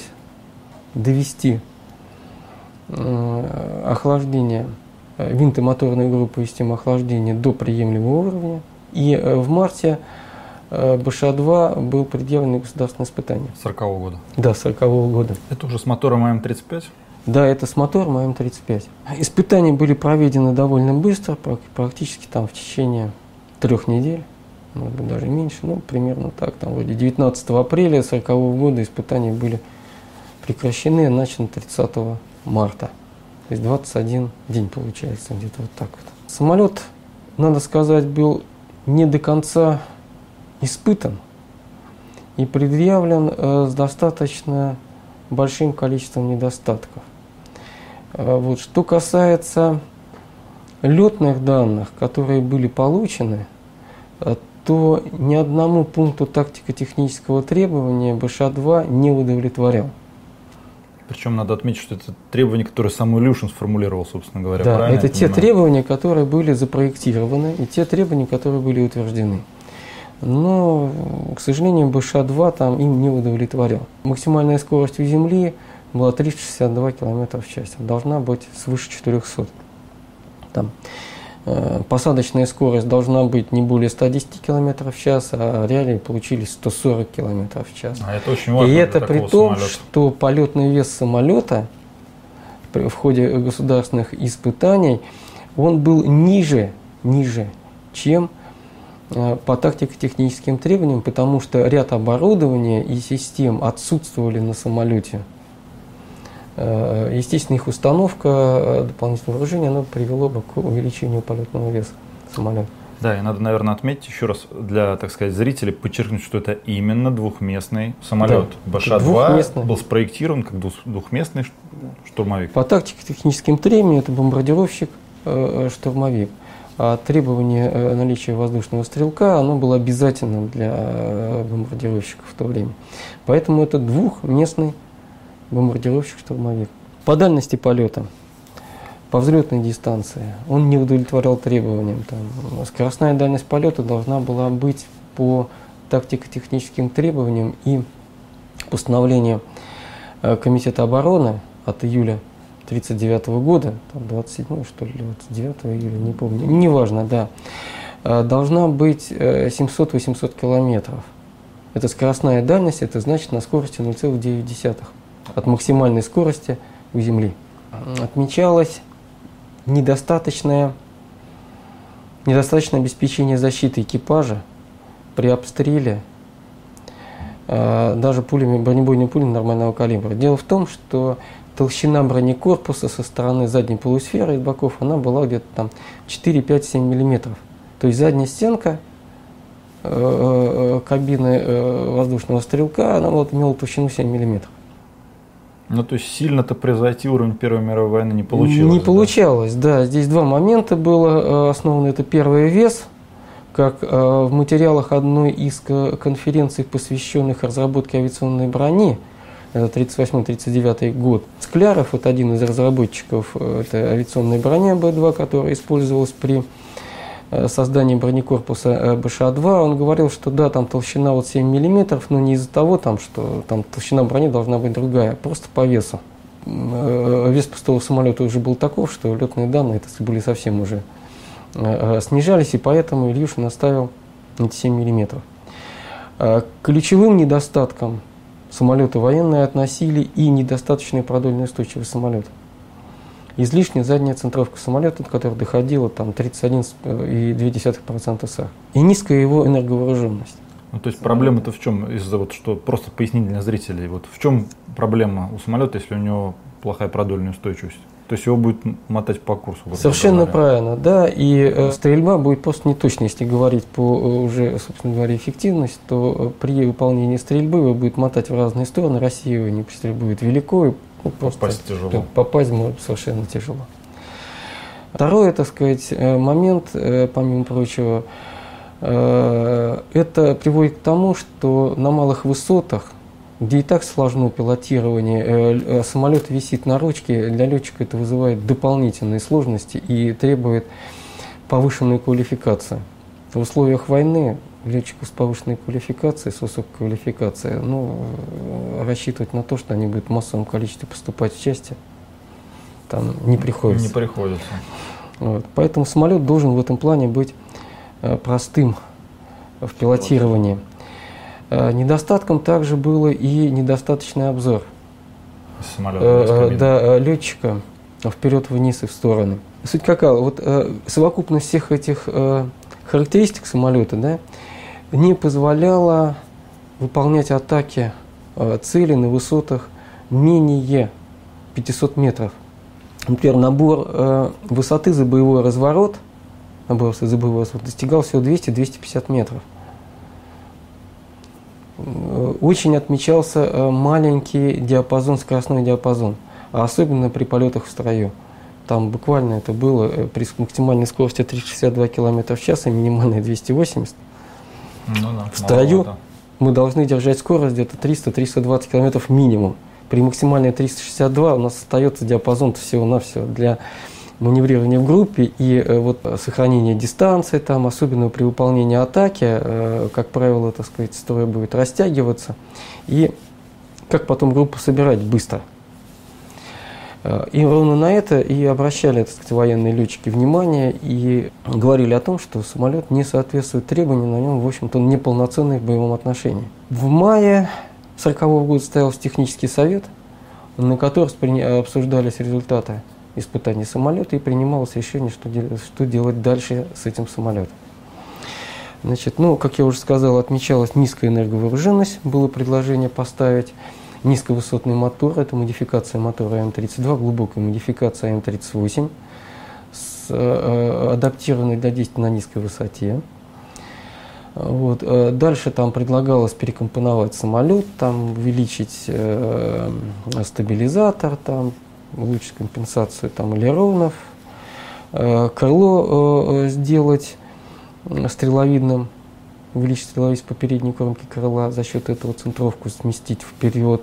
довести охлаждение винтомоторной группы и системы охлаждения до приемлемого уровня. И в марте Бэ Ша два был предъявлен на государственное испытание. сорокового года? Да, сорокового года. Это уже с мотором М тридцать пять? Да, это с мотором М тридцать пять. Испытания были проведены довольно быстро, практически там в течение трех недель, может быть даже меньше, ну примерно так, там вроде девятнадцатого апреля сорокового года испытания были прекращены, начаны тридцатого марта. То есть двадцать один день получается, где-то вот так вот. Самолет, надо сказать, был не до конца испытан и предъявлен э, с достаточно большим количеством недостатков. Э, вот. Что касается летных данных, которые были получены, э, то ни одному пункту тактико-технического требования Бэ Ша два не удовлетворял. Причем надо отметить, что это требования, которые сам Илюшин сформулировал, собственно говоря. Да, это те понимаю? требования, которые были запроектированы, и те требования, которые были утверждены. Но, к сожалению, бэ ша два там им не удовлетворил. Максимальная скорость у Земли была триста шестьдесят два километра в час. Должна быть свыше четырехсот. Там, э, посадочная скорость должна быть не более ста десяти километров в час, а реалии получились сто сорок километров в час. А это очень важно. И это при том, самолета. что полетный вес самолета в ходе государственных испытаний он был ниже, ниже, чем по тактико-техническим требованиям, потому что ряд оборудования и систем отсутствовали на самолете. Естественно, их установка, дополнительное вооружение, оно привело бы к увеличению полетного веса самолета. Да, и надо, наверное, отметить еще раз для, так сказать, зрителей, подчеркнуть, что это именно двухместный самолет. Да, бэ ша два был спроектирован как двухместный штурмовик. По тактико-техническим требованиям это бомбардировщик-штурмовик. А требование наличия воздушного стрелка, оно было обязательным для бомбардировщиков в то время. Поэтому это двухместный бомбардировщик-штурмовик. По дальности полета, по взлетной дистанции, он не удовлетворял требованиям. Там, скоростная дальность полета должна была быть по тактико-техническим требованиям и постановлению Комитета обороны от июля тысяча девятьсот тридцать девятого года, там двадцать седьмого, что ли, двадцать девятого июля, не помню, неважно, да, должна быть семьсот-восемьсот километров. Это скоростная дальность, это значит на скорости ноль целых девять десятых от максимальной скорости у Земли. Отмечалось недостаточное, недостаточное обеспечение защиты экипажа при обстреле даже пулями, бронебойными пулями нормального калибра. Дело в том, что толщина бронекорпуса со стороны задней полусферы и боков, она была где-то там четыре, пять, семь миллиметров. То есть задняя стенка э, э, кабины э, воздушного стрелка, она вот имела толщину семь миллиметров. Ну, то есть сильно-то превзойти уровень Первой мировой войны не получилось? Не да? получалось, да. Здесь два момента было основано. Это первый вес, как э, в материалах одной из конференций, посвященных разработке авиационной брони, это тридцать восьмой — тридцать девятый год. Скляров, вот один из разработчиков этой авиационной брони бэ два, которая использовалась при создании бронекорпуса бэ ша два, он говорил, что да, там толщина вот семь миллиметров, но не из-за того, там, что там толщина брони должна быть другая, просто по весу. Вес пустого самолета уже был таков, что летные данные это были совсем уже снижались, и поэтому Ильюшин оставил эти семь миллиметров. Ключевым недостатком самолеты военные относили и недостаточную продольную устойчивость самолета. Излишняя задняя центровка самолета, которая доходила там тридцать один и две десятых процента САХ. И низкая его энерговооруженность. Ну, то есть проблема-то в чем? Из-за вот что просто пояснить для зрителей. Вот в чем проблема у самолета, если у него плохая продольная устойчивость? То есть его будет мотать по курсу. Совершенно правильно, да. И э, стрельба будет просто неточной. Если говорить по уже, собственно говоря, эффективности, то при выполнении стрельбы его будет мотать в разные стороны. Россия его не будет велико, и ну, просто попасть тяжело. Да, попасть может совершенно тяжело. Второй, так сказать, момент, э, помимо прочего, э, это приводит к тому, что на малых высотах, где и так сложно пилотирование, самолет висит на ручке, для летчика это вызывает дополнительные сложности и требует повышенной квалификации. В условиях войны летчику с повышенной квалификацией, с высокой квалификацией, ну, рассчитывать на то, что они будут в массовом количестве поступать в части, там не приходится. Не приходится. Вот. Поэтому самолет должен в этом плане быть простым в пилотировании. Недостатком также было и недостаточный обзор самолета, да, летчика вперед-вниз и в стороны. Суть какая? Вот совокупность всех этих характеристик самолета, да, не позволяла выполнять атаки цели на высотах менее пятисот метров. Например, набор высоты за боевой разворот, набор за боевой разворот достигал всего двести — двести пятьдесят метров. Очень отмечался маленький диапазон, скоростной диапазон, а особенно при полетах в строю. Там буквально это было при максимальной скорости триста шестьдесят два километра в час и минимальной двести восемьдесят. Ну, да, в строю да. мы должны держать скорость где-то триста — триста двадцать километров минимум. При максимальной триста шестьдесят два у нас остается диапазон всего-навсего для маневрирование в группе и вот сохранение дистанции, там, особенно при выполнении атаки, как правило, так сказать, строй будет растягиваться, и как потом группу собирать быстро. И ровно на это и обращали, так сказать, военные летчики внимание и говорили о том, что самолет не соответствует требованиям, на нем, в общем-то, он неполноценный в боевом отношении. В мае сорокового года состоялся технический совет, на котором обсуждались результаты испытаний самолета и принималось решение, что, делать, что делать дальше с этим самолетом. Значит, ну, как я уже сказал, отмечалась низкая энерговооруженность, было предложение поставить низковысотный мотор, это модификация мотора М тридцать два, глубокая модификация М тридцать восемь, с, э, адаптированной для действия на низкой высоте. Вот. Дальше там предлагалось перекомпоновать самолет, там увеличить э, стабилизатор, там, улучшить компенсацию там, элеронов, э, крыло э, сделать стреловидным, увеличить стреловидность по передней кромке крыла, за счет этого центровку сместить вперед,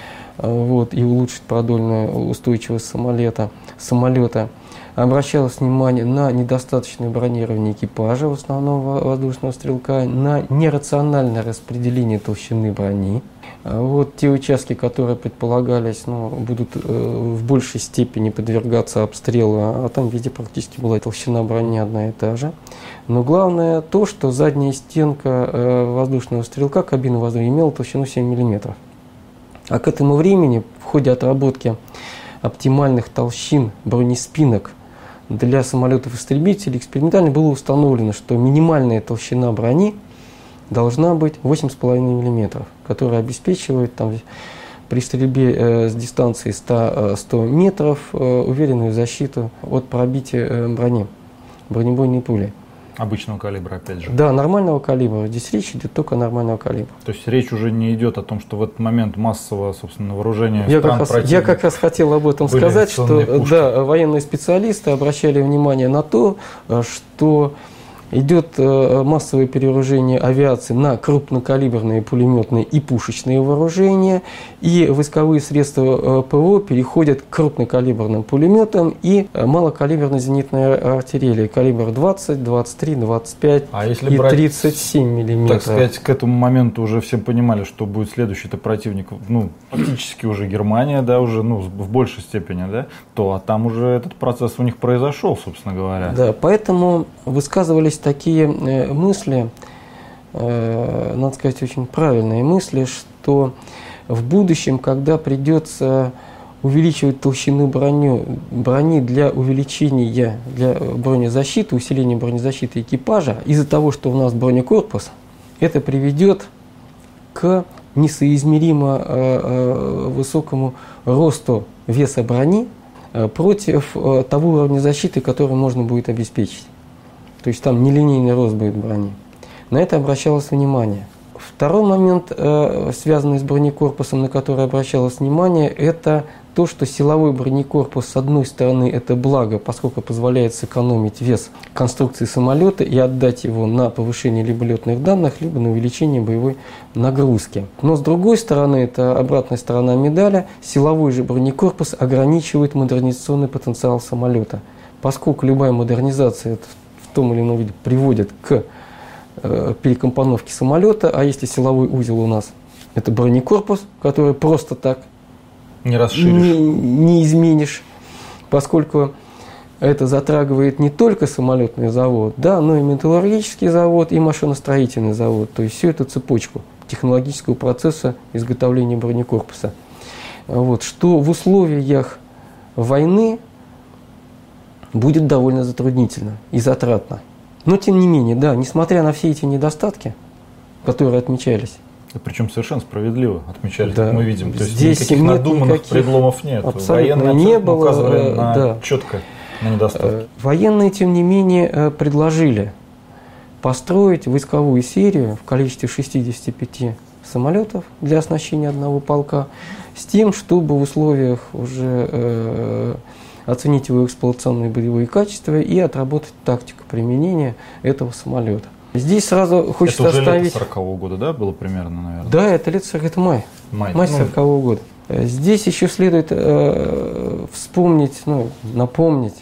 вот, и улучшить продольную устойчивость самолета. самолета. Обращалось внимание на недостаточное бронирование экипажа, в основном воздушного стрелка, на нерациональное распределение толщины брони. Вот те участки, которые предполагались, ну, будут э, в большей степени подвергаться обстрелу, а там везде практически была толщина брони одна и та же. Но главное то, что задняя стенка э, воздушного стрелка, кабины воздуха, имела толщину семь миллиметров. А к этому времени в ходе отработки оптимальных толщин бронеспинок для самолетов-истребителей экспериментально было установлено, что минимальная толщина брони должна быть восемь с половиной миллиметров, которая обеспечивает там, при стрельбе э, с дистанции сто метров э, уверенную защиту от пробития э, брони, бронебойной пули. Обычного калибра, опять же. Да, нормального калибра. Здесь речь идет только о нормального калибра. То есть речь уже не идет о том, что в этот момент массового, собственно, вооружения я стран как раз, Я как раз хотел об этом сказать, что да, военные специалисты обращали внимание на то, что идет массовое перевооружение авиации на крупнокалиберные пулеметные и пушечные вооружения, и войсковые средства ПВО переходят к крупнокалиберным пулеметам и малокалиберной зенитной артиллерии, калибр двадцать, двадцать три, двадцать пять а если и брать, тридцать семь миллиметров. Так сказать, к этому моменту уже все понимали, что будет следующий-то противник, ну, фактически уже Германия, да, уже, ну, в большей степени, да, то, а там уже этот процесс у них произошел, собственно говоря. Да, поэтому высказывались такие э, мысли, э, надо сказать, очень правильные мысли, что в будущем, когда придется увеличивать толщину брони, брони для увеличения, для бронезащиты, усиления бронезащиты экипажа, из-за того, что у нас бронекорпус, это приведет к несоизмеримо э, э, высокому росту веса брони э, против э, того уровня защиты, который можно будет обеспечить. То есть там нелинейный рост будет брони. На это обращалось внимание. Второй момент, э, связанный с бронекорпусом, на который обращалось внимание, это то, что силовой бронекорпус, с одной стороны, это благо, поскольку позволяет сэкономить вес конструкции самолета и отдать его на повышение либо летных данных, либо на увеличение боевой нагрузки. Но с другой стороны, это обратная сторона медали, силовой же бронекорпус ограничивает модернизационный потенциал самолета. Поскольку любая модернизация в том или ином виде приводит к э, перекомпоновке самолета, а если силовой узел у нас это бронекорпус, который просто так не расширишь, не, не изменишь, поскольку это затрагивает не только самолетный завод, да, но и металлургический завод, и машиностроительный завод, то есть всю эту цепочку технологического процесса изготовления бронекорпуса. Вот, что в условиях войны будет довольно затруднительно и затратно. Но тем не менее, да, несмотря на все эти недостатки, которые отмечались, причем совершенно справедливо отмечали, да. как мы видим. То есть здесь никаких нет надуманных никаких, предломов нет. Военные не было, указывали на да. четко на недостатки. Военные, тем не менее, предложили построить войсковую серию в количестве шестидесяти пяти самолетов для оснащения одного полка, с тем, чтобы в условиях уже э, оценить его эксплуатационные боевые качества и отработать тактику применения этого самолета. Здесь сразу хочется это уже оставить... лето сорокового года, да, было примерно, наверное? Да, это лето сорокового, это май. Май, май ну... сорокового года. Здесь еще следует э, вспомнить, ну, напомнить,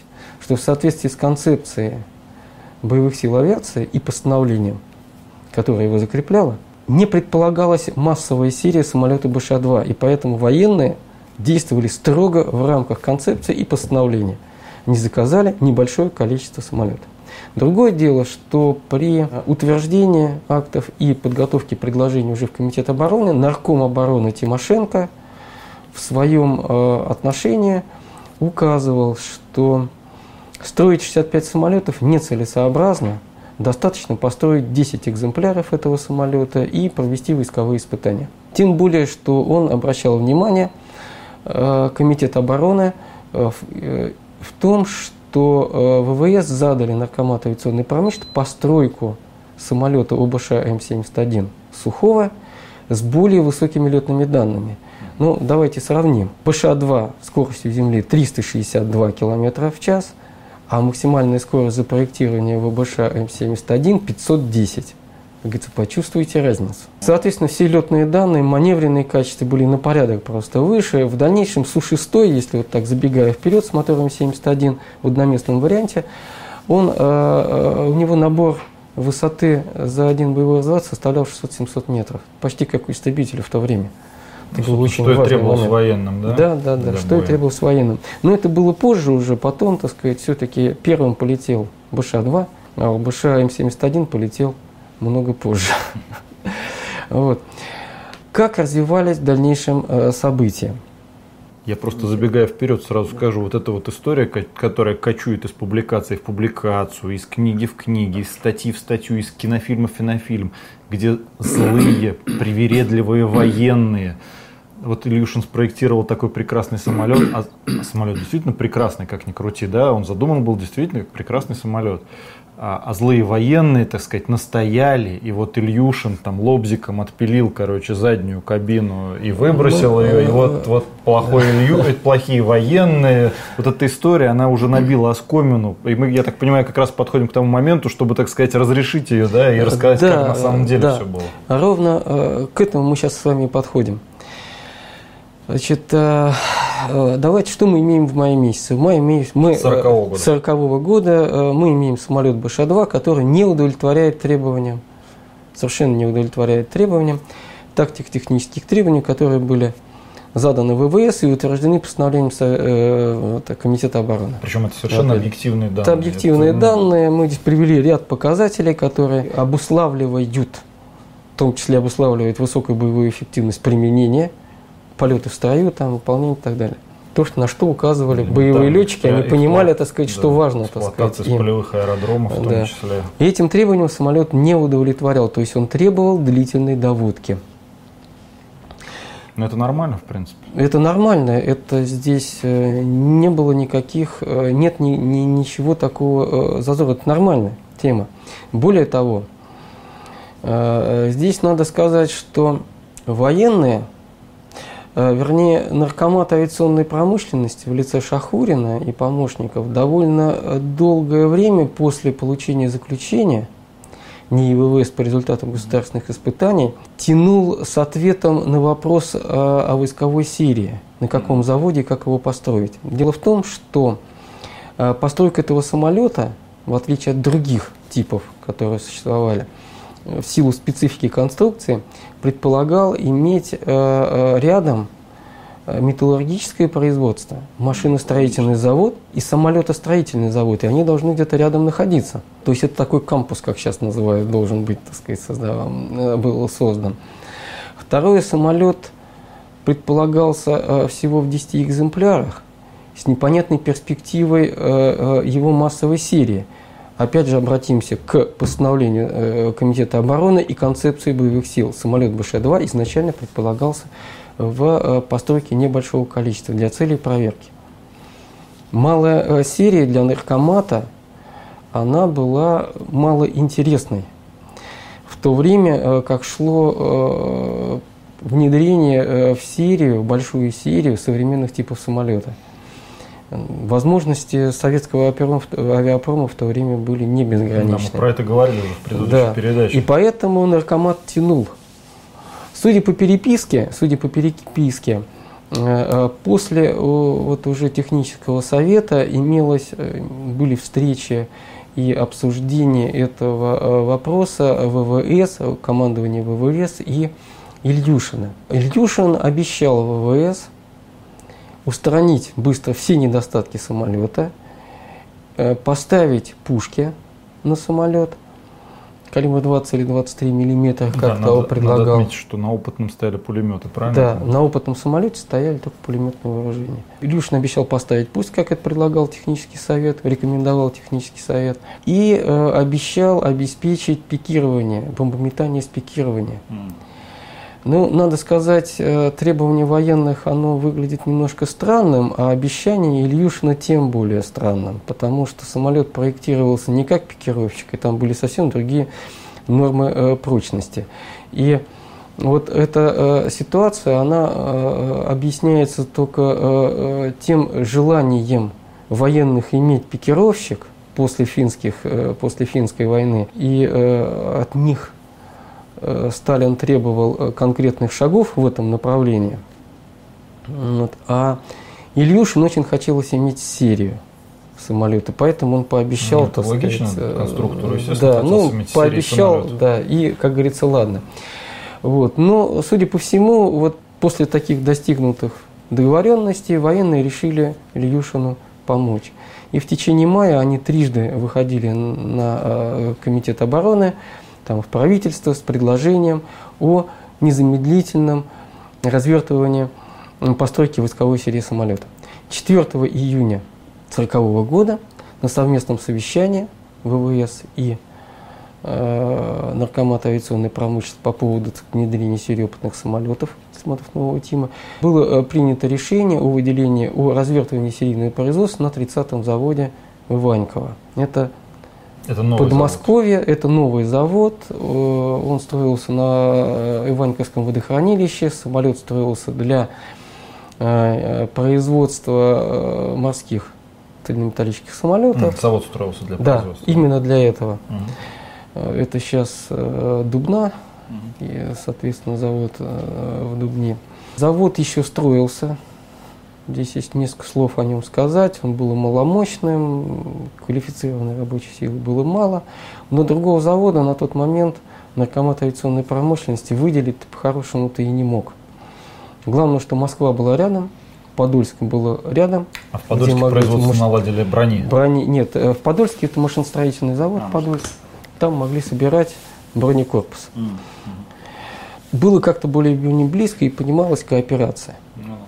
что в соответствии с концепцией боевых сил авиации и постановлением, которое его закрепляло, не предполагалась массовая серия самолета Бэ Ша два, и поэтому военные действовали строго в рамках концепции и постановления. Они заказали небольшое количество самолетов. Другое дело, что при утверждении актов и подготовке предложений уже в Комитет обороны нарком обороны Тимошенко в своем э, отношении указывал, что строить шестьдесят пять самолетов нецелесообразно, достаточно построить десять экземпляров этого самолета и провести войсковые испытания. Тем более, что он обращал внимание, э, Комитет обороны, э, в, э, в том, что э, вэ вэ эс задали Наркомату авиационной промышленности постройку самолета О Бэ Ша М семьдесят один Сухого с более высокими летными данными. Ну, давайте сравним. Бэ Ша два скоростью Земли триста шестьдесят два километра в час, а максимальная скорость запроектирования в О Бэ Ша М семьдесят один пятьсот десять. Как говорится, почувствуйте разницу. Соответственно, все летные данные, маневренные качества были на порядок просто выше. В дальнейшем Су шесть, если вот так забегая вперед с мотором семьдесят один в одноместном варианте, он, э, у него набор высоты за один боевой разряд составлял шестьсот-семьсот метров. Почти как у истребителя в то время. Это ну, что и требовалось момент. Военным, да? Да, да, да, что и требовалось военным. Но это было позже уже, потом, так сказать, все-таки первым полетел Бэ Ша два, а у Бэ Ша М семьдесят один полетел много позже. Вот. Как развивались в дальнейшем э, события? Я просто, забегая вперед, сразу скажу, вот эта вот история, которая кочует из публикации в публикацию, из книги в книги, из статьи в статью, из кинофильма в кинофильм, где злые, привередливые военные. Вот Ильюшин спроектировал такой прекрасный самолет, а самолет действительно прекрасный, как ни крути, да, он задуман был действительно как прекрасный самолет. А, а злые военные, так сказать, настояли, и вот Ильюшин там лобзиком отпилил, короче, заднюю кабину и выбросил ее, и вот, вот плохой Илью, плохие военные, вот эта история, она уже набила оскомину, и мы, я так понимаю, как раз подходим к тому моменту, чтобы, так сказать, разрешить ее, да, и рассказать, да, как на самом деле да. все было. Ровно э, к этому мы сейчас с вами подходим. Значит, э, давайте, что мы имеем в мае месяце? В мае месяце мы сорокового года э, мы имеем самолет Бэ Ша два, который не удовлетворяет требованиям, совершенно не удовлетворяет требованиям, тактико-технических требований, которые были заданы вэ вэ эс и утверждены постановлением э, это, Комитета обороны. Причем это совершенно вот, объективные данные. Это объективные это, данные. Мы здесь привели ряд показателей, которые обуславливают, в том числе обуславливают высокую боевую эффективность применения, полеты в строю, там, выполнение и так далее. То, что, на что указывали ну, боевые летчики, они понимали, так сказать, что да, важно, так сказать, им. Полевых аэродромов в том да. числе. И этим требованиям самолет не удовлетворял, то есть он требовал длительной доводки. Но это нормально, в принципе. Это нормально, это здесь не было никаких, нет ни, ни, ничего такого зазора, это нормальная тема. Более того, здесь надо сказать, что военные, вернее, Наркомат авиационной промышленности в лице Шахурина и помощников довольно долгое время после получения заключения НИИ вэ вэ эс по результатам государственных испытаний тянул с ответом на вопрос о, о войсковой серии, на каком заводе и как его построить. Дело в том, что постройка этого самолета, в отличие от других типов, которые существовали, в силу специфики конструкции, предполагал иметь э, рядом металлургическое производство, машиностроительный завод и самолетостроительный завод, и они должны где-то рядом находиться. То есть это такой кампус, как сейчас называют, должен быть, так сказать, создан, был создан. Второй самолет предполагался э, всего в десяти экземплярах с непонятной перспективой э, э, его массовой серии. Опять же обратимся к постановлению э, Комитета обороны и концепции боевых сил. Самолет Бэ Ша два изначально предполагался в э, постройке небольшого количества для целей проверки. Малая э, серия для Наркомата, она была малоинтересной. В то время, э, как шло э, внедрение э, в серию, в большую серию современных типов самолета. Возможности советского авиапрома в то время были не безграничны. Да, мы про это говорили уже в предыдущей да. передаче. И поэтому Наркомат тянул. Судя по переписке, судя по переписке После вот уже технического совета имелось, были встречи и обсуждение этого вопроса ВВС, командования ВВС и Ильюшина. Ильюшин обещал ВВС устранить быстро все недостатки самолета, поставить пушки на самолет, калибр двадцать или двадцать три миллиметра, как да, того надо, предлагал. Надо отметить, что на опытном стояли пулеметы, правильно? Да, на опытном самолете стояли только пулеметные вооружения. Ильюшин обещал поставить пусть, как это предлагал технический совет, рекомендовал технический совет, и э, обещал обеспечить пикирование, бомбометание с пикирования. Mm. Ну, надо сказать, э, требование военных, оно выглядит немножко странным, а обещание Ильюшина тем более странным, потому что самолет проектировался не как пикировщик, и там были совсем другие нормы э, прочности. И вот эта э, ситуация, она э, объясняется только э, тем желанием военных иметь пикировщик после, финских, э, после финской войны, и э, от них Сталин требовал конкретных шагов в этом направлении, вот. А Ильюшин очень хотелось иметь серию самолета, поэтому он пообещал, ну, это так логично, сказать, конструктору, естественно, да, ну, иметь пообещал, да, и, как говорится, ладно. Вот. Но, судя по всему, вот после таких достигнутых договоренностей военные решили Ильюшину помочь. И в течение мая они трижды выходили на Комитет обороны, там, в правительство с предложением о незамедлительном развертывании постройки войсковой серии самолета. четвёртого июня сорокового года на совместном совещании ВВС и э, Наркомата авиационной промышленности по поводу внедрения серии опытных самолетов, самолетов нового типа, было принято решение о выделении, о развертывании серийного производства на тридцатом заводе Иваньково. Это Это новый Подмосковье, завод. Это новый завод, он строился на Иваньковском водохранилище, самолет строился для производства морских цельнометаллических самолетов. Mm, завод строился для да, производства. Именно для этого. Mm-hmm. Это сейчас Дубна, mm-hmm. и, соответственно, завод в Дубне. Завод еще строился. Здесь есть несколько слов о нем сказать. Он был маломощным, квалифицированной рабочей силы было мало. Но другого завода на тот момент Наркомат авиационной промышленности выделить по-хорошему-то и не мог. Главное, что Москва была рядом, Подольск было рядом. А в Подольске производство маш... наладили брони? брони? Нет, в Подольске это машиностроительный завод а, Подольск. Там могли собирать бронекорпус. Mm-hmm. Было как-то более-менее близко и понималась кооперация. Mm-hmm.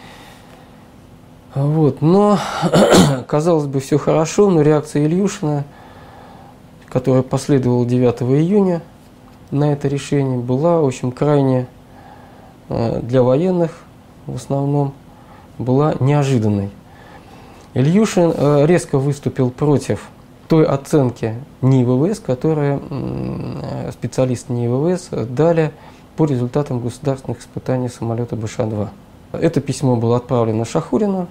Вот. Но, казалось бы, все хорошо, но реакция Ильюшина, которая последовала девятого июня на это решение, была, в общем, крайне для военных в основном, была неожиданной. Ильюшин резко выступил против той оценки НИИ ВВС, которую специалисты НИИ ВВС дали по результатам государственных испытаний самолета Бэ Ша два. Это письмо было отправлено Шахурину,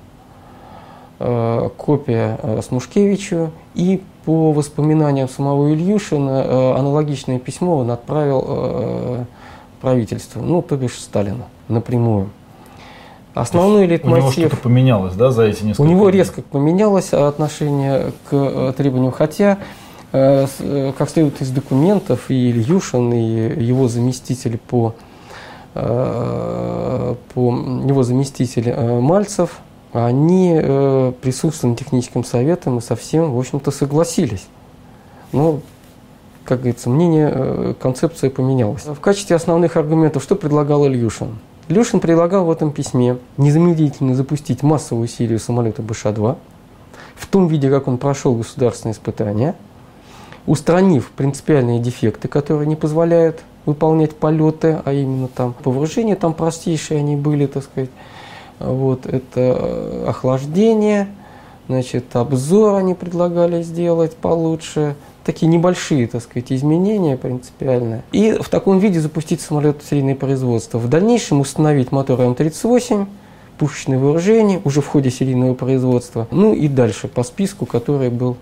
копия Смушкевичу, и по воспоминаниям самого Ильюшина аналогичное письмо он отправил правительству, ну, то бишь Сталину, напрямую. Основной лейтмотив... У него что-то поменялось, да, за эти несколько У него дней? резко поменялось отношение к требованиям, хотя, как следует из документов, и Ильюшин, и его заместитель по, по его заместитель Мальцев, они присутствовали на техническом совете и совсем, в общем-то, согласились. Но, как говорится, мнение, концепция поменялась. В качестве основных аргументов что предлагал Ильюшин? Ильюшин предлагал в этом письме незамедлительно запустить массовую серию самолета Бэ Ша два в том виде, как он прошел государственные испытания, устранив принципиальные дефекты, которые не позволяют выполнять полеты, а именно там по вооружению, там простейшие они были, так сказать. Вот, это охлаждение, значит, обзор они предлагали сделать получше. Такие небольшие, так сказать, изменения принципиальные. И в таком виде запустить самолет в серийное производство. В дальнейшем установить мотор М тридцать восемь, пушечное вооружение уже в ходе серийного производства. Ну и дальше по списку, который был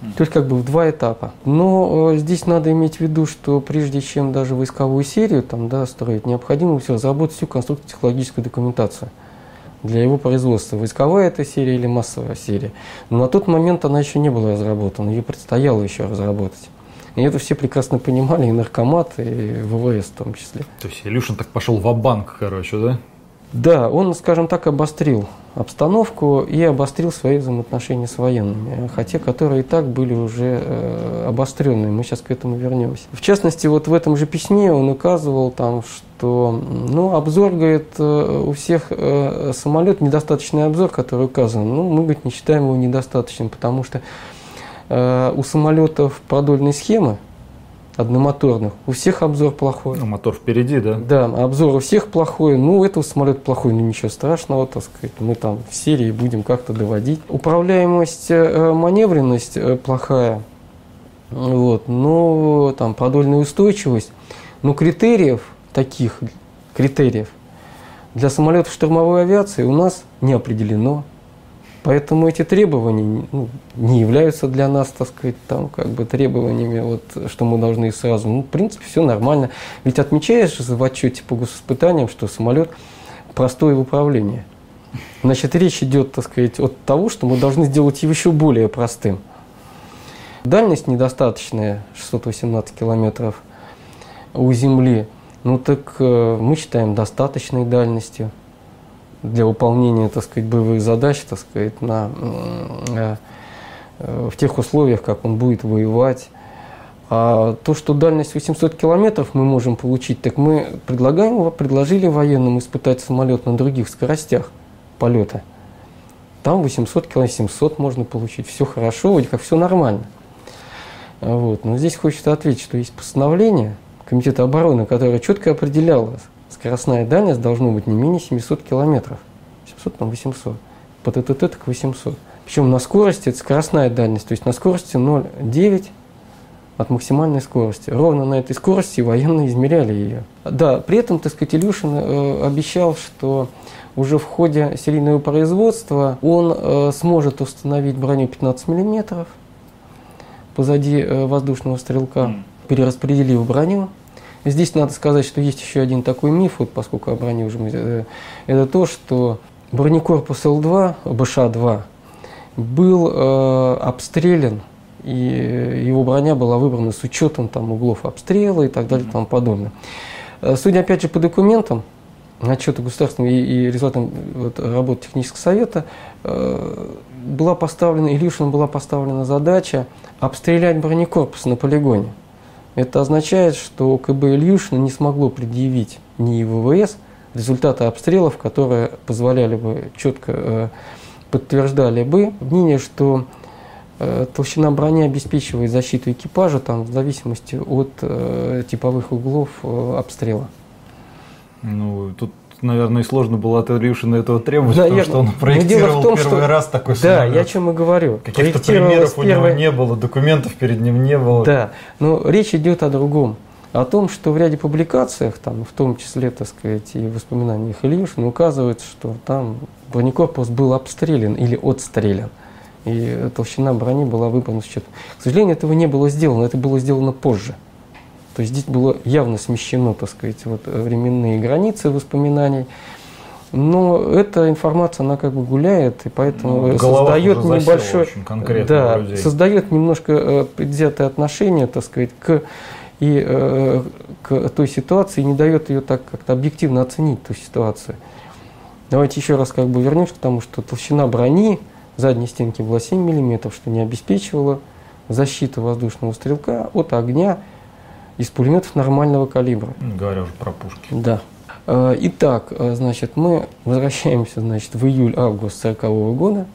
То есть как бы в два этапа. Но э, здесь надо иметь в виду, что прежде чем даже войсковую серию там, да, строить, необходимо все разработать всю конструкторно-технологическую документацию для его производства. Войсковая эта серия или массовая серия. Но на тот момент она еще не была разработана, ее предстояло еще разработать. И это все прекрасно понимали, и наркомат, и ВВС в том числе. То есть Илюшин так пошел ва-банк, короче, да? Да, он, скажем так, обострил обстановку и обострил свои взаимоотношения с военными, хотя которые и так были уже э, обостренные. Мы сейчас к этому вернемся. В частности, вот в этом же письме он указывал, там, что ну, обзор, говорит, э, у всех э, самолет, недостаточный обзор, который указан, ну, мы, говорит, не считаем его недостаточным, потому что э, у самолетов продольной схемы, одномоторных, у всех обзор плохой. Ну, мотор впереди, да? Да, обзор у всех плохой. Ну, у этого самолета плохой, но ничего страшного, так сказать. Мы там в серии будем как-то доводить. Управляемость, маневренность плохая. Вот. Но там продольная устойчивость. Но критериев, таких критериев для самолетов штурмовой авиации у нас не определено. Поэтому эти требования ну, не являются для нас, так сказать, там, как бы требованиями, вот, что мы должны сразу. Ну, в принципе, все нормально. Ведь отмечаешь в отчете по госиспытаниям, что самолет простой в управлении. Значит, речь идет, так сказать, от того, что мы должны сделать его еще более простым. Дальность недостаточная, шестьсот восемнадцать километров у Земли. Ну, так э, мы считаем достаточной дальностью для выполнения, так сказать, боевых задач, так сказать, на, э, э, в тех условиях, как он будет воевать. А то, что дальность восемьсот километров мы можем получить, так мы предлагаем, предложили военным испытать самолет на других скоростях полета. Там восемьсот километров, семьсот можно получить, все хорошо, вроде как все нормально. Вот. Но здесь хочется ответить, что есть постановление Комитета обороны, которое четко определяло, скоростная дальность должна быть не менее семисот километров. семьсот, там восемьсот. По ТТТ так восемьсот. Причем на скорости, это скоростная дальность, то есть на скорости ноль целых девять десятых от максимальной скорости. Ровно на этой скорости военные измеряли ее. Да, при этом, так сказать, Илюшин э, обещал, что уже в ходе серийного производства он э, сможет установить броню пятнадцать миллиметров позади э, воздушного стрелка, перераспределив броню. Здесь надо сказать, что есть еще один такой миф, вот поскольку о броне уже мы, э, это то, что бронекорпус Л два, БШ два, был э, обстрелян, и его броня была выбрана с учетом там, углов обстрела и так далее и тому подобное. Судя, опять же, по документам, отчету государственного и, и результатам вот, работы технического совета, э, была поставлена, Илюшину была поставлена задача обстрелять бронекорпус на полигоне. Это означает, что КБ Ильюшина не смогло предъявить ни ВВС результаты обстрелов, которые позволяли бы, четко э, подтверждали бы мнение, что э, толщина брони обеспечивает защиту экипажа там, в зависимости от э, типовых углов э, обстрела. Ну, тут, наверное, и сложно было от Илюшина этого требовать, Наверное. потому что он проектировал том, первый что... раз такой да, самолет. Да, я о чем и говорю. Каких-то примеров у него не было, документов перед ним не было. Да, но речь идет о другом. О том, что в ряде публикациях, там, в том числе, так сказать, и в воспоминаниях Ильюшина, указывается, что там бронекорпус был обстрелян или отстрелян. И толщина брони была выбрана с учетом. К сожалению, этого не было сделано, это было сделано позже. То есть здесь было явно смещено, так сказать, вот, временные границы воспоминаний. Но эта информация, она как бы гуляет, и поэтому ну, создает небольшое, да, создает немножко э, предвзятое отношение, так сказать, к, и, э, к той ситуации, и не дает ее так как-то объективно оценить, ту ситуацию. Давайте еще раз как бы вернемся к тому, что толщина брони задней стенки была семь миллиметров, что не обеспечивало защиту воздушного стрелка от огня из пулеметов нормального калибра. Говоря уже про пушки. Да. Итак, значит, мы возвращаемся, значит, в июль-август сорокового года.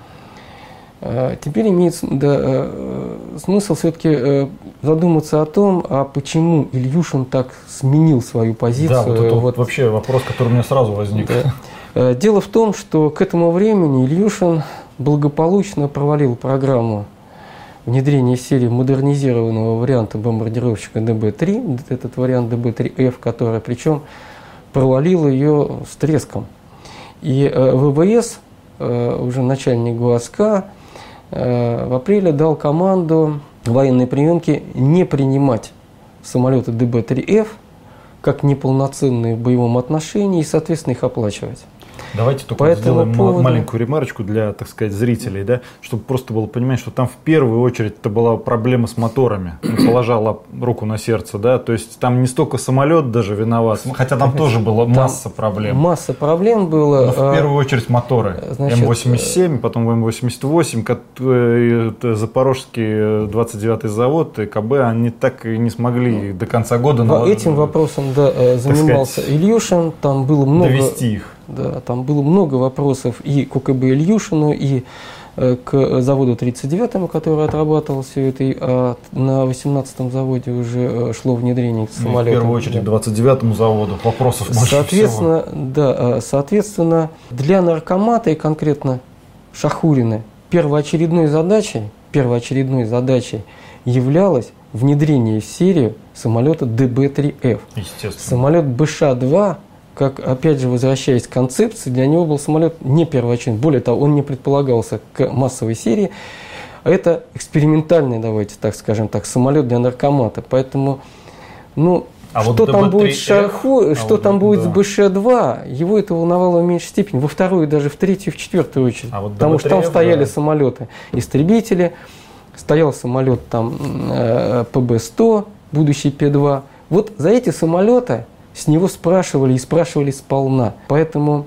Теперь имеет да, смысл все-таки задуматься о том, а почему Ильюшин так сменил свою позицию. Да, вот это вот вообще вопрос, который у меня сразу возник. Да. Дело в том, что к этому времени Ильюшин благополучно провалил программу внедрение серии модернизированного варианта бомбардировщика Дэ Бэ три, этот вариант Дэ Бэ три Эф, который причем провалил ее с треском. И э, ВВС, э, уже начальник ГУАСКа, в апреле дал команду военной приемки не принимать самолеты дэ бэ три эф как неполноценные в боевом отношении и, соответственно, их оплачивать. Давайте только По сделаем поводу... маленькую ремарочку для, так сказать, зрителей, да, чтобы просто было понимать, что там в первую очередь это была проблема с моторами. Положила руку на сердце, да, то есть там не столько самолет даже виноват, хотя там тоже была масса там проблем. Масса проблем было. Но в первую очередь моторы. Значит, эм восемьдесят семь, потом эм восемьдесят восемь, Запорожский двадцать девятый завод и ка бэ, они так и не смогли до конца года... Этим вопросом да, занимался сказать, Ильюшин, там было много... Довести их. Да, там было много вопросов и к о ка бэ Ильюшину, и э, к заводу тридцать девятому, который отрабатывал все это, и, а на восемнадцатом заводе уже э, шло внедрение самолетов. В первую очередь двадцать девятому заводу вопросов больше соответственно, всего. Да, соответственно, для наркомата и конкретно Шахурина первоочередной задачей, первоочередной задачей являлось внедрение в серию самолета дэ бэ три эф. Естественно. Самолет бэ ша два, как, опять же, возвращаясь к концепции, для него был самолет не первоочередной. Более того, он не предполагался к массовой серии. Это экспериментальный, давайте так скажем так, самолет для наркомата. Поэтому, ну, а что вот там будет с Шарху, а что вот, там будет да. с бэ ша два, его это волновало в меньшей степени. Во вторую, даже в третью, в четвертую очередь. А вот потому что там стояли да. самолеты истребители, стоял самолет там э, пэ бэ сто, будущий пэ два. Вот за эти самолеты с него спрашивали и спрашивали сполна. Поэтому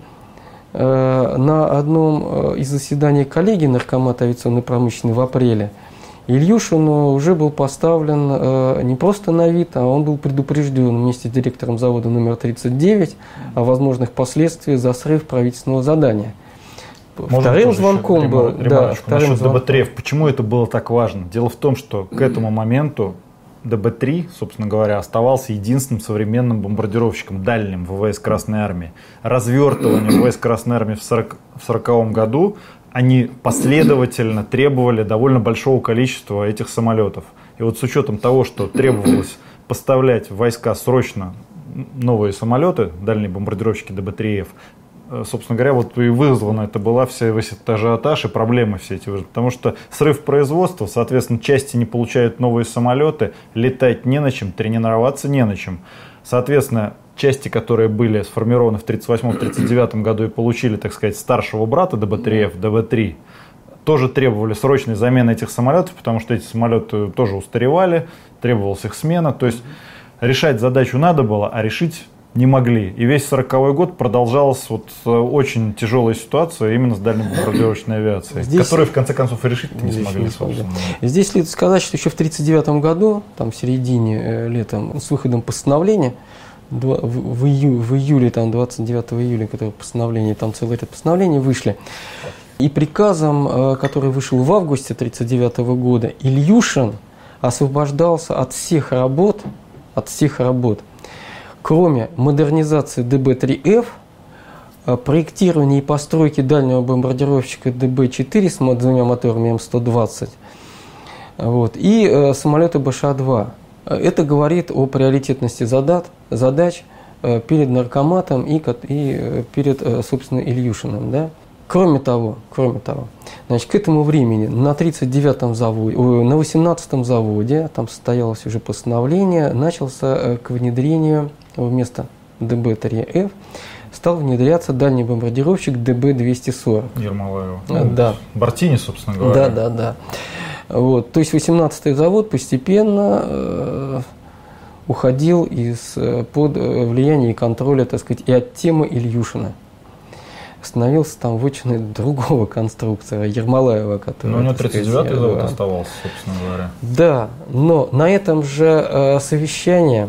э, на одном из заседаний коллегии наркомата авиационной промышленности в апреле Ильюшину уже был поставлен э, не просто на вид, а он был предупрежден вместе с директором завода номер тридцать девять о возможных последствиях за срыв правительственного задания. Можно вторым звонком еще, был... Да, вторым насчет дэ бэ три эф. Почему это было так важно? Дело в том, что к этому моменту дэ бэ три, собственно говоря, оставался единственным современным бомбардировщиком дальним вэ вэ эс Красной Армии. Развертывание вэ вэ эс Красной Армии в сороковом году они последовательно требовали довольно большого количества этих самолетов. И вот с учетом того, что требовалось поставлять в войска срочно новые самолеты, дальние бомбардировщики дэ бэ три эф, собственно говоря, вот и вызвана это была вся весь этот ажиотаж и проблемы все эти. Потому что срыв производства, соответственно, части не получают новые самолеты, летать не на чем, тренироваться не на чем. Соответственно, части, которые были сформированы в тридцать восьмом — тридцать девятом году и получили, так сказать, старшего брата дэ бэ три эф, дэ бэ три, тоже требовали срочной замены этих самолетов, потому что эти самолеты тоже устаревали, требовалась их смена. То есть решать задачу надо было, а решить не могли. И весь сороковой год продолжалась вот очень тяжелая ситуация именно с дальней бомбардировочной авиацией, здесь, которую в конце концов и решить не смогли. Не здесь следует сказать, что еще в тридцать девятом году, там в середине э, летом, с выходом постановления, в, в, ию, в июле, там, двадцать девятого июля, которое постановление, там целый ряд постановлений вышли, и приказом, э, который вышел в августе тридцать девятого года, Ильюшин освобождался от всех работ, от всех работ, кроме модернизации дэ бэ три эф, проектирования и постройки дальнего бомбардировщика дэ бэ четыре с двумя моторами эм сто двадцать, вот, и э, самолета бэ ша два. Это говорит о приоритетности задат, задач э, перед наркоматом и, и э, перед, э, собственно, Ильюшиным. Да? Кроме того, кроме того, значит, к этому времени на тридцать девятом заводе, на восемнадцатом заводе, там состоялось уже постановление, начался э, к внедрению вместо дэ бэ три эф стал внедряться дальний бомбардировщик дэ бэ двести сорок. Ермолаева. Ну, да. Бартини, собственно говоря. Да, да, да. Вот. То есть восемнадцатый завод постепенно э, уходил из, под влияние и контроля, так сказать, и от темы Ильюшина. Становился там вотчиной другого конструктора, Ермолаева, который... Но у него тридцать девятый завод оставался, собственно говоря. Да, но на этом же э, совещании,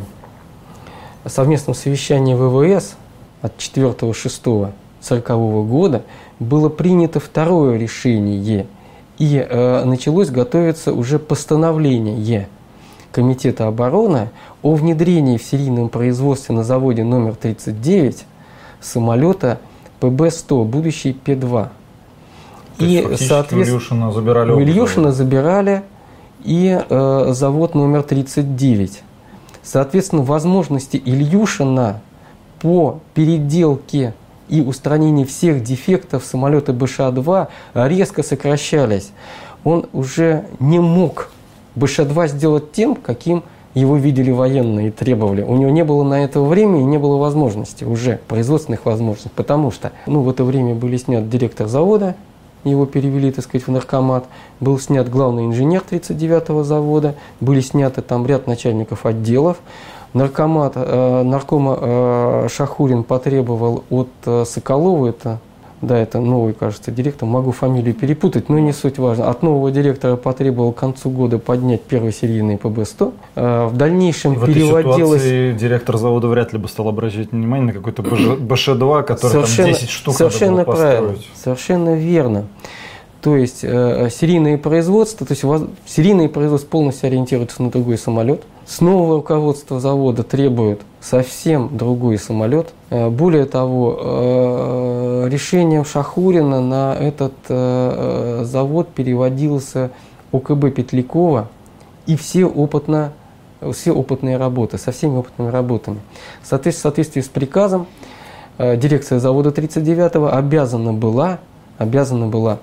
совместном совещании вэ вэ эс от четвёртого шестого сорокового года было принято второе решение, и э, началось готовиться уже постановление Комитета обороны о внедрении в серийном производстве на заводе номер тридцать девять самолета пэ бэ сто, будущий пэ два. То и, соответственно, у Ильюшина забирали, у Ильюшина забирали и э, завод номер тридцать девять. Соответственно, возможности Ильюшина по переделке и устранению всех дефектов самолета бэ ша два резко сокращались. он уже не мог БШ-два сделать тем, каким его видели военные и требовали. У него не было на это времени и не было возможности уже, производственных возможностей, потому что ну, в это время были снят директор завода, его перевели, так сказать, в наркомат, был снят главный инженер тридцать девятого завода, были сняты там ряд начальников отделов. Наркомат, э, наркома э, Шахурин потребовал от э, Соколова, это, да, это новый, кажется, директор, могу фамилию перепутать, но не суть важно. От нового директора потребовал к концу года поднять первый серийный Пэ Бэ сто. Э, в дальнейшем в переводилось... В этой ситуации директор завода вряд ли бы стал обращать внимание на какой-то Бэ Ш-два, который совершенно, там десять штук совершенно надо было правильно, построить. Совершенно верно. То есть э, серийное производство, то есть воз... серийное производство полностью ориентируется на другой самолет. С нового руководства завода требует совсем другой самолет. Э, более того, э, решением Шахурина на этот э, завод переводился О Ка Бэ Петлякова и все, опытно, все опытные работы, со всеми опытными работами. В соответствии с приказом э, дирекция завода тридцать девятого обязана была, обязана была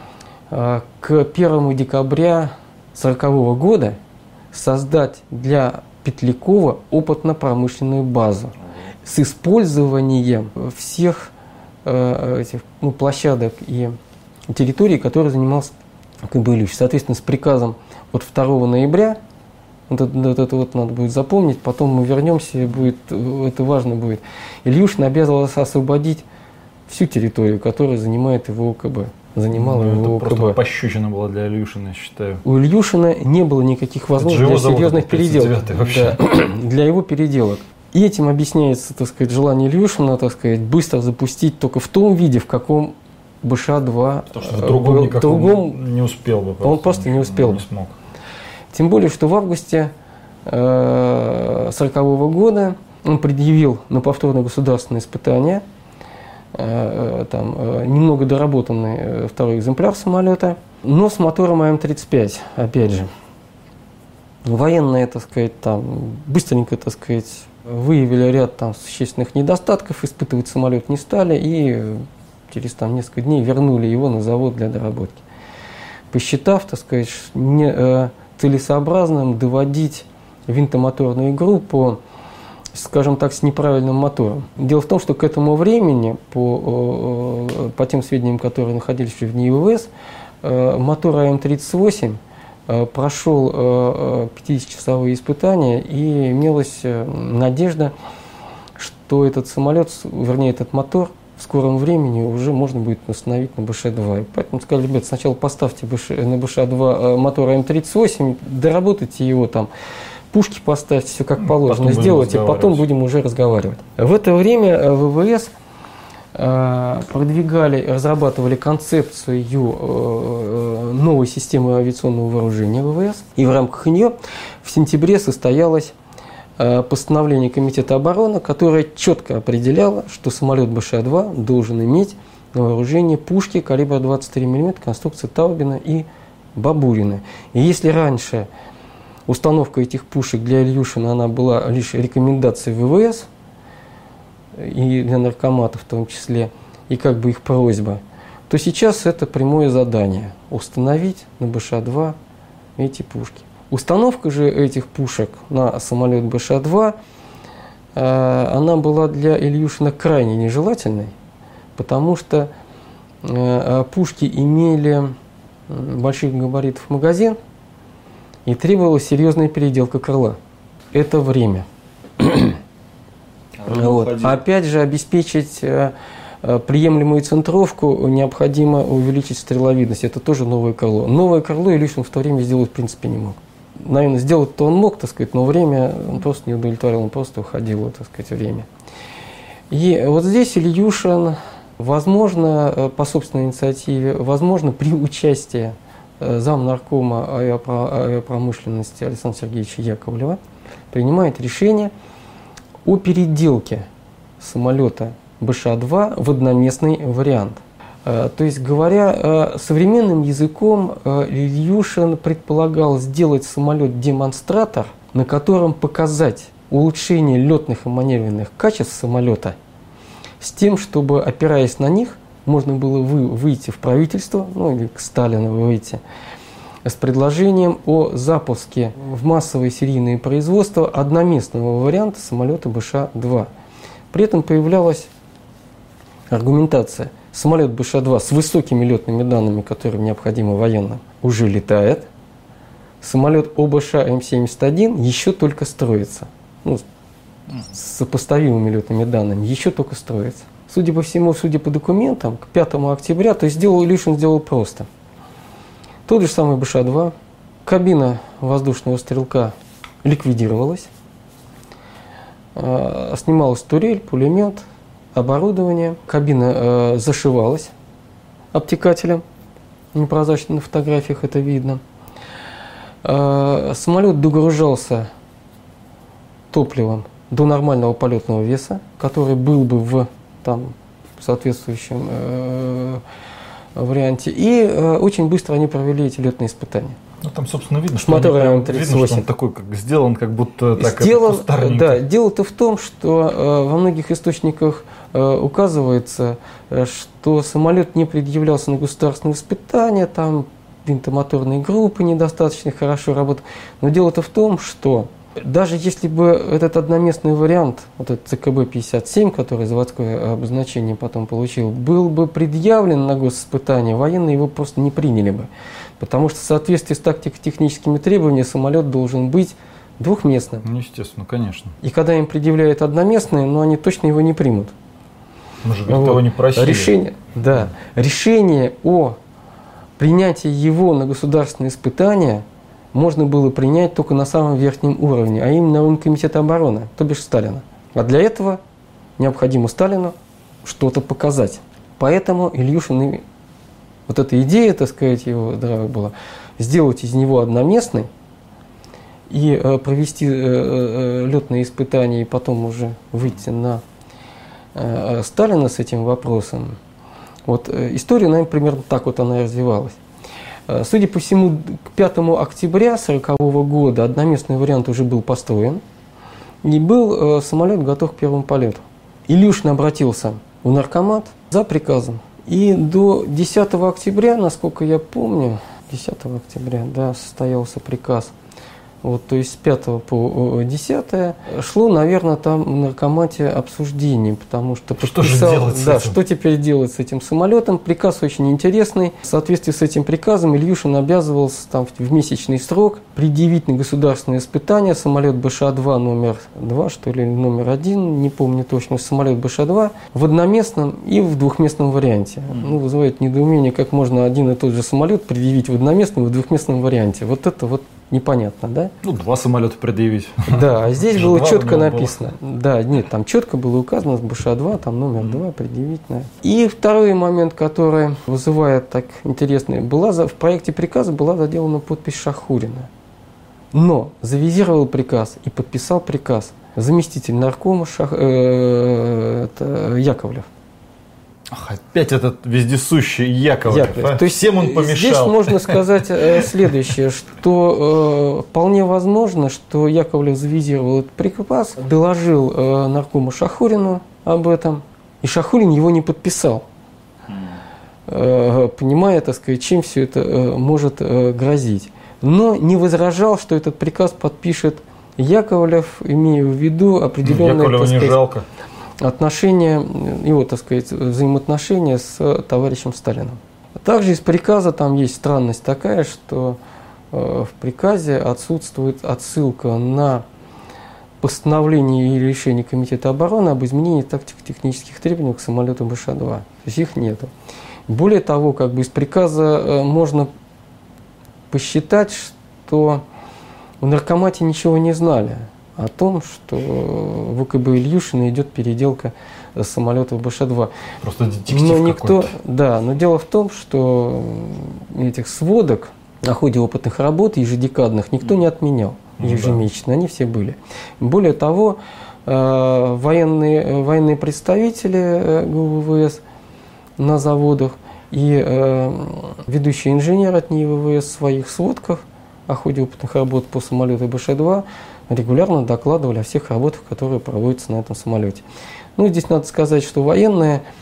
к первому декабря сорокового года создать для Петлякова опытно-промышленную базу с использованием всех э, этих ну, площадок и территорий, которые занимался Ка Бэ Ильюшин. Соответственно, с приказом от второго ноября, вот это, вот это вот надо будет запомнить, потом мы вернемся, и будет, это важно будет, Ильюшин обязывался освободить всю территорию, которую занимает его О Ка Бэ. Занимала ну, его это О Ка Бэ. Просто пощечина была для Ильюшина, я считаю. У Ильюшина не было никаких возможностей для серьезных переделок. Да, для его переделок. И этим объясняется, так сказать, желание Ильюшина, так сказать, быстро запустить только в том виде, в каком Бэ Ш-два в другом, был, другом не успел бы. Он просто не успел. Не смог. Тем более, что в августе сорокового года он предъявил на повторное государственное испытание там, немного доработанный второй экземпляр самолета, но с мотором А М тридцать пять, опять же. Военные, так сказать, там, быстренько, так сказать, выявили ряд там, существенных недостатков, испытывать самолет не стали и через там, несколько дней вернули его на завод для доработки, посчитав, так сказать, не, э, целесообразным доводить винтомоторную группу, скажем так, с неправильным мотором. Дело в том, что к этому времени, по, по тем сведениям, которые находились в НИИ Вэ Вэ Эс, мотор А М тридцать восемь прошел пятидесятичасовые испытания, и имелась надежда, что этот самолет, вернее, этот мотор в скором времени уже можно будет установить на Бэ Ш-два. И поэтому сказали, ребят, сначала поставьте на Бэ Ш-два мотор А М тридцать восемь, доработайте его там, пушки поставьте, все как положено потом сделайте, потом будем уже разговаривать. В это время Вэ Вэ Эс э, продвигали, разрабатывали концепцию э, новой системы авиационного вооружения Вэ Вэ Эс, и в рамках нее в сентябре состоялось э, постановление Комитета обороны, которое четко определяло, что самолет Бэ Ш-два должен иметь на вооружении пушки калибра двадцать три миллиметра конструкции Таубина и Бабурина. И если раньше установка этих пушек для Ильюшина она была лишь рекомендацией Вэ Вэ Эс и для наркоматов в том числе, и как бы их просьба, то сейчас это прямое задание – установить на Бэ Ш-два эти пушки. Установка же этих пушек на самолет Бэ Ш-два э, она была для Ильюшина крайне нежелательной, потому что э, пушки имели больших габаритов магазин, и требовалась серьезная переделка крыла. Это время. Вот. Опять же, обеспечить э, приемлемую центровку необходимо увеличить стреловидность. Это тоже новое крыло. Новое крыло Ильюшин в то время сделать в принципе не мог. Наверное, сделать-то он мог, так сказать, но время он просто не удовлетворял, он просто уходило, так сказать, время. И вот здесь Ильюшин, возможно, по собственной инициативе, возможно, при участии замнаркома авиапромышленности Александра Сергеевича Яковлева, принимает решение о переделке самолета Бэ Ш-два в одноместный вариант. То есть, говоря современным языком, Ильюшин предполагал сделать самолет-демонстратор, на котором показать улучшение летных и маневренных качеств самолета, с тем, чтобы, опираясь на них, можно было вы, выйти в правительство, ну или к Сталину выйти, с предложением о запуске в массовое серийное производство одноместного варианта самолета Бэ Ша два. При этом появлялась аргументация: самолет Бэ Ша два с высокими летными данными, которые необходимы военным, уже летает. Самолет О Бэ Ша М семьдесят один еще только строится. Ну, с сопоставимыми летными данными еще только строится. Судя по всему, судя по документам, к пятому октября, то есть сделал, Илюшин сделал просто. Тот же самый Бэ Ша два, кабина воздушного стрелка ликвидировалась, э, снималась турель, пулемет, оборудование, кабина э, зашивалась обтекателем, непрозрачно на фотографиях это видно. Э, самолет догружался топливом до нормального полетного веса, который был бы в там, соответствующем э, варианте. И э, очень быстро они провели эти летные испытания. Ну, там, собственно, видно, что, Мотором видно, что он такой, как сделан, как будто так сделан, да, дело-то в том, что э, во многих источниках э, указывается, э, что самолет не предъявлялся на государственные испытания, там винтомоторные группы недостаточно хорошо работают. Но дело-то в том, что даже если бы этот одноместный вариант, вот этот Цэ Ка Бэ пятьдесят семь, который заводское обозначение потом получил, был бы предъявлен на госиспытание, военные его просто не приняли бы. Потому что в соответствии с тактико-техническими требованиями самолет должен быть двухместным. Ну, естественно, конечно. И когда им предъявляют одноместный, но они точно его не примут. Мы же вот. Того не просили. Решение, да, решение о принятии его на государственные испытания можно было принять только на самом верхнем уровне, а именно уровне Комитета обороны, то бишь Сталина. А для этого необходимо Сталину что-то показать. Поэтому Ильюшин, вот эта идея, так сказать, его здравая была, сделать из него одноместный и э, провести э, э, летные испытания и потом уже выйти на э, Сталина с этим вопросом. Вот э, история, наверное, примерно так вот она и развивалась. Судя по всему, к пятому октября сорокового года одноместный вариант уже был построен, и был э, самолет готов к первому полету. Илюшин обратился в наркомат за приказом, и до десятого октября, насколько я помню, десятого октября, да, состоялся приказ. Вот, то есть с пятого по десятое шло, наверное, там в наркомате обсуждение, потому что подписал, что же делать с да, этим? Что теперь делать с этим самолетом. Приказ очень интересный. В соответствии с этим приказом Ильюшин обязывался там, в месячный срок предъявить на государственное испытание самолет Бэ Ша два номер два, что ли, номер один, не помню точно, самолет Бэ Ша два в одноместном и в двухместном варианте. Mm-hmm. Ну, вызывает недоумение, как можно один и тот же самолет предъявить в одноместном и в двухместном варианте. Вот это вот непонятно, да? Ну, два самолета предъявить. Да, а здесь было два четко было. написано. Да, нет, там четко было указано Бэ Ша два, там номер mm-hmm. два предъявить. Да. И второй момент, который вызывает так интересный, была за, в проекте приказа была заделана подпись Шахурина. Но завизировал приказ и подписал приказ заместитель наркома Шах, э, это Яковлев. Ах, опять этот вездесущий Яковлев. Яковлев. А? То есть всем он помешал. Здесь можно сказать э, следующее, что э, вполне возможно, что Яковлев завизировал этот приказ, доложил э, наркому Шахурину об этом, и Шахурин его не подписал, э, понимая, так сказать, чем все это э, может э, грозить. Но не возражал, что этот приказ подпишет Яковлев, имея в виду определенные, Яковлева не жалко. отношения, его, так сказать, взаимоотношения с товарищем Сталиным. Также из приказа там есть странность такая, что э, в приказе отсутствует отсылка на постановление и решение Комитета обороны об изменении тактико-технических требований к самолету Бэ Ша два. То есть их нету. Более того, как бы из приказа э, можно посчитать, что в наркомате ничего не знали о том, что в У Ка Бэ Ильюшина идет переделка самолетов Бэ Ша два. Просто детектив но никто, какой-то. Да, но дело в том, что этих сводок о ходе опытных работ ежедекадных никто не отменял ежемесячно, они все были. Более того, военные, военные представители Гэ У Вэ Эс на заводах и ведущий инженер от НИИ Вэ Вэ Эс в своих сводках о ходе опытных работ по самолету Бэ Ша два регулярно докладывали о всех работах, которые проводятся на этом самолете. Ну, здесь надо сказать, что военные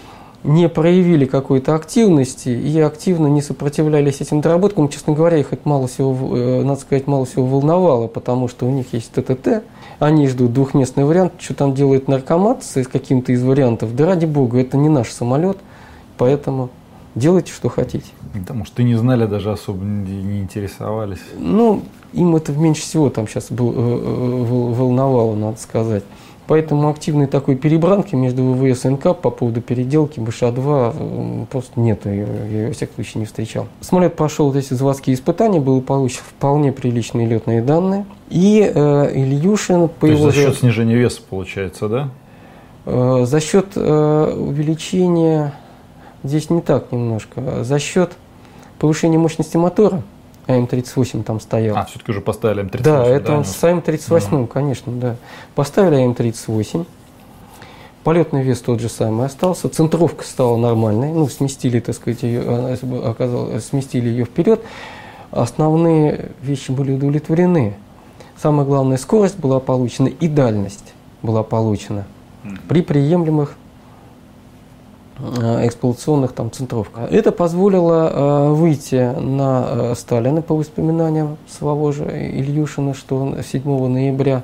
не проявили какой-то активности и активно не сопротивлялись этим доработкам. Честно говоря, их это мало всего, надо сказать, мало всего волновало, потому что у них есть ТТТ, они ждут двухместный вариант, что там делает наркомат с каким-то из вариантов. Да ради бога, это не наш самолет, поэтому делайте, что хотите. Потому что не знали, даже особо не интересовались. Ну, им это меньше всего там сейчас был, волновало, надо сказать. Поэтому активной такой перебранки между ВВС и НК по поводу переделки БШ-два просто нету, я, я во всяком случае не встречал. Самолет прошел вот эти заводские испытания, было получено вполне приличные летные данные. И э, Ильюшин по То его... есть за счет снижения веса получается, да? Э, за счет э, увеличения, здесь не так немножко, за счет повышения мощности мотора. А М тридцать восемь там стоял. А, все-таки уже поставили М тридцать Да, восемь. это да, он с М тридцать восемь, mm. конечно, да. Поставили М тридцать восемь. Полетный вес тот же самый остался. Центровка стала нормальной. Ну, сместили, так сказать, ее, оказалось, сместили ее вперед. Основные вещи были удовлетворены. Самое главное, скорость была получена и дальность была получена mm. при приемлемых эксплуатационных там центровках. Это позволило э, выйти на э, Сталина, по воспоминаниям самого же Ильюшина, что он седьмого ноября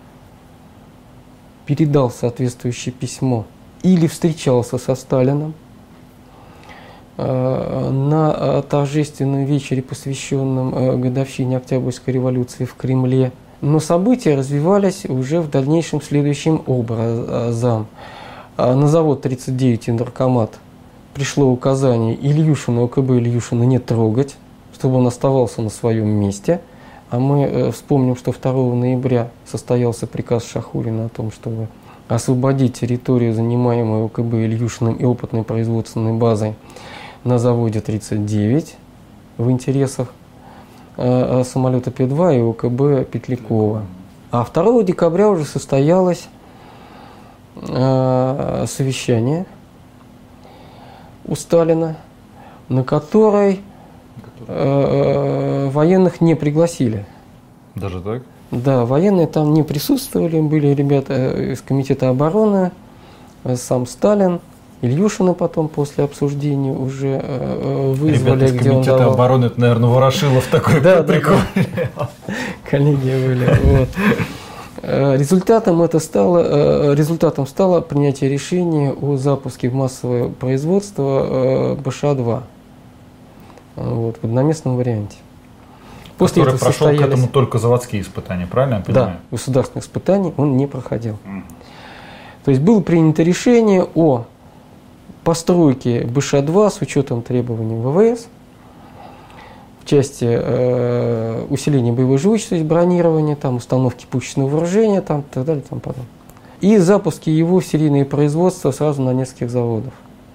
передал соответствующее письмо или встречался со Сталином э, на э, торжественном вечере, посвященном э, годовщине Октябрьской революции в Кремле. Но события развивались уже в дальнейшем следующим образом. На завод тридцать девять и наркомат пришло указание Ильюшина, ОКБ Ильюшина не трогать, чтобы он оставался на своем месте. А мы э, вспомним, что второго ноября состоялся приказ Шахурина о том, чтобы освободить территорию, занимаемую ОКБ Ильюшиным и опытной производственной базой на заводе тридцать девять в интересах э, самолета П два и ОКБ Петлякова. А второго декабря уже состоялось совещание у Сталина, на которой э, военных не пригласили. Даже так? Да, военные там не присутствовали, были ребята из Комитета обороны, сам Сталин, Ильюшина потом после обсуждения уже э, вызвали, ребята из где Комитета он давал... обороны, это, наверное, Ворошилов такой прикол. Коллеги были, вот. Результатом, это стало, результатом стало принятие решения о запуске в массовое производство БШ-два вот, в одноместном варианте. После Который этого прошел состоялись... к этому только заводские испытания, правильно я понимаю? Да, государственных испытаний он не проходил. Mm. То есть было принято решение о постройке БШ-два с учетом требований ВВС, в части э, усиления боевой живучести, бронирования, там, установки пушечного вооружения, там, так далее, там, потом. И запуски его в серийное производство сразу на нескольких заводах.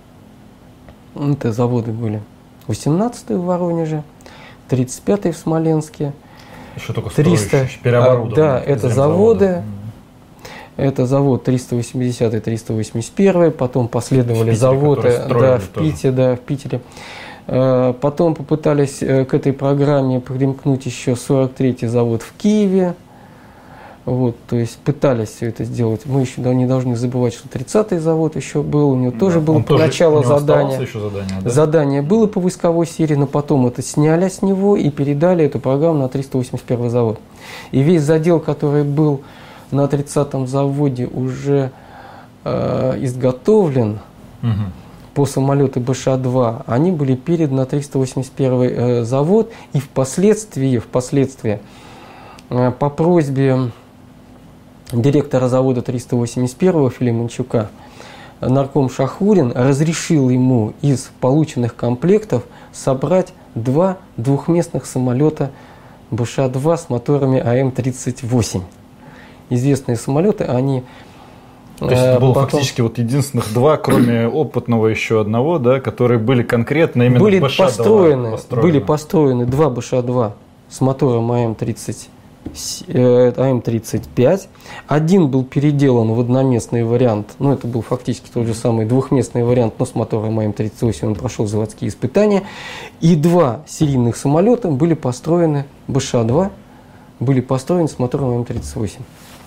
Это заводы были восемнадцатый в Воронеже, тридцать пятый в Смоленске. Еще только триста, переоборудованные. Да, это заводы. Это завод триста восьмидесятый, триста восемьдесят первый, потом последовали Питере, заводы да, в, Питере, да, в Питере. Потом попытались к этой программе примкнуть еще сорок третий завод в Киеве. Вот, то есть пытались все это сделать. Мы еще да, не должны забывать, что тридцатый завод еще был, у него да, тоже было поначалу задание. Еще задание, да? Задание было по войсковой серии, но потом это сняли с него и передали эту программу на триста восемьдесят первый завод. И весь задел, который был на тридцатом заводе, уже э, изготовлен. Угу. По самолету БШ-два, они были переданы на триста восемьдесят первый э, завод, и впоследствии, впоследствии э, по просьбе директора завода триста восемьдесят первого Филимончука нарком Шахурин разрешил ему из полученных комплектов собрать два двухместных самолета БШ-два с моторами А М тридцать восемь. Известные самолеты, они... То есть это было потом... фактически вот единственных два, кроме опытного еще одного, да, которые были конкретно именно были БШ-два построены, построены. Были построены два БШ-два с мотором А М тридцать, А М тридцать пять. Один был переделан в одноместный вариант, ну это был фактически тот же самый двухместный вариант, но с мотором А М тридцать восемь, он прошел заводские испытания. И два серийных самолета были построены, БШ-два, были построены с мотором А М тридцать восемь.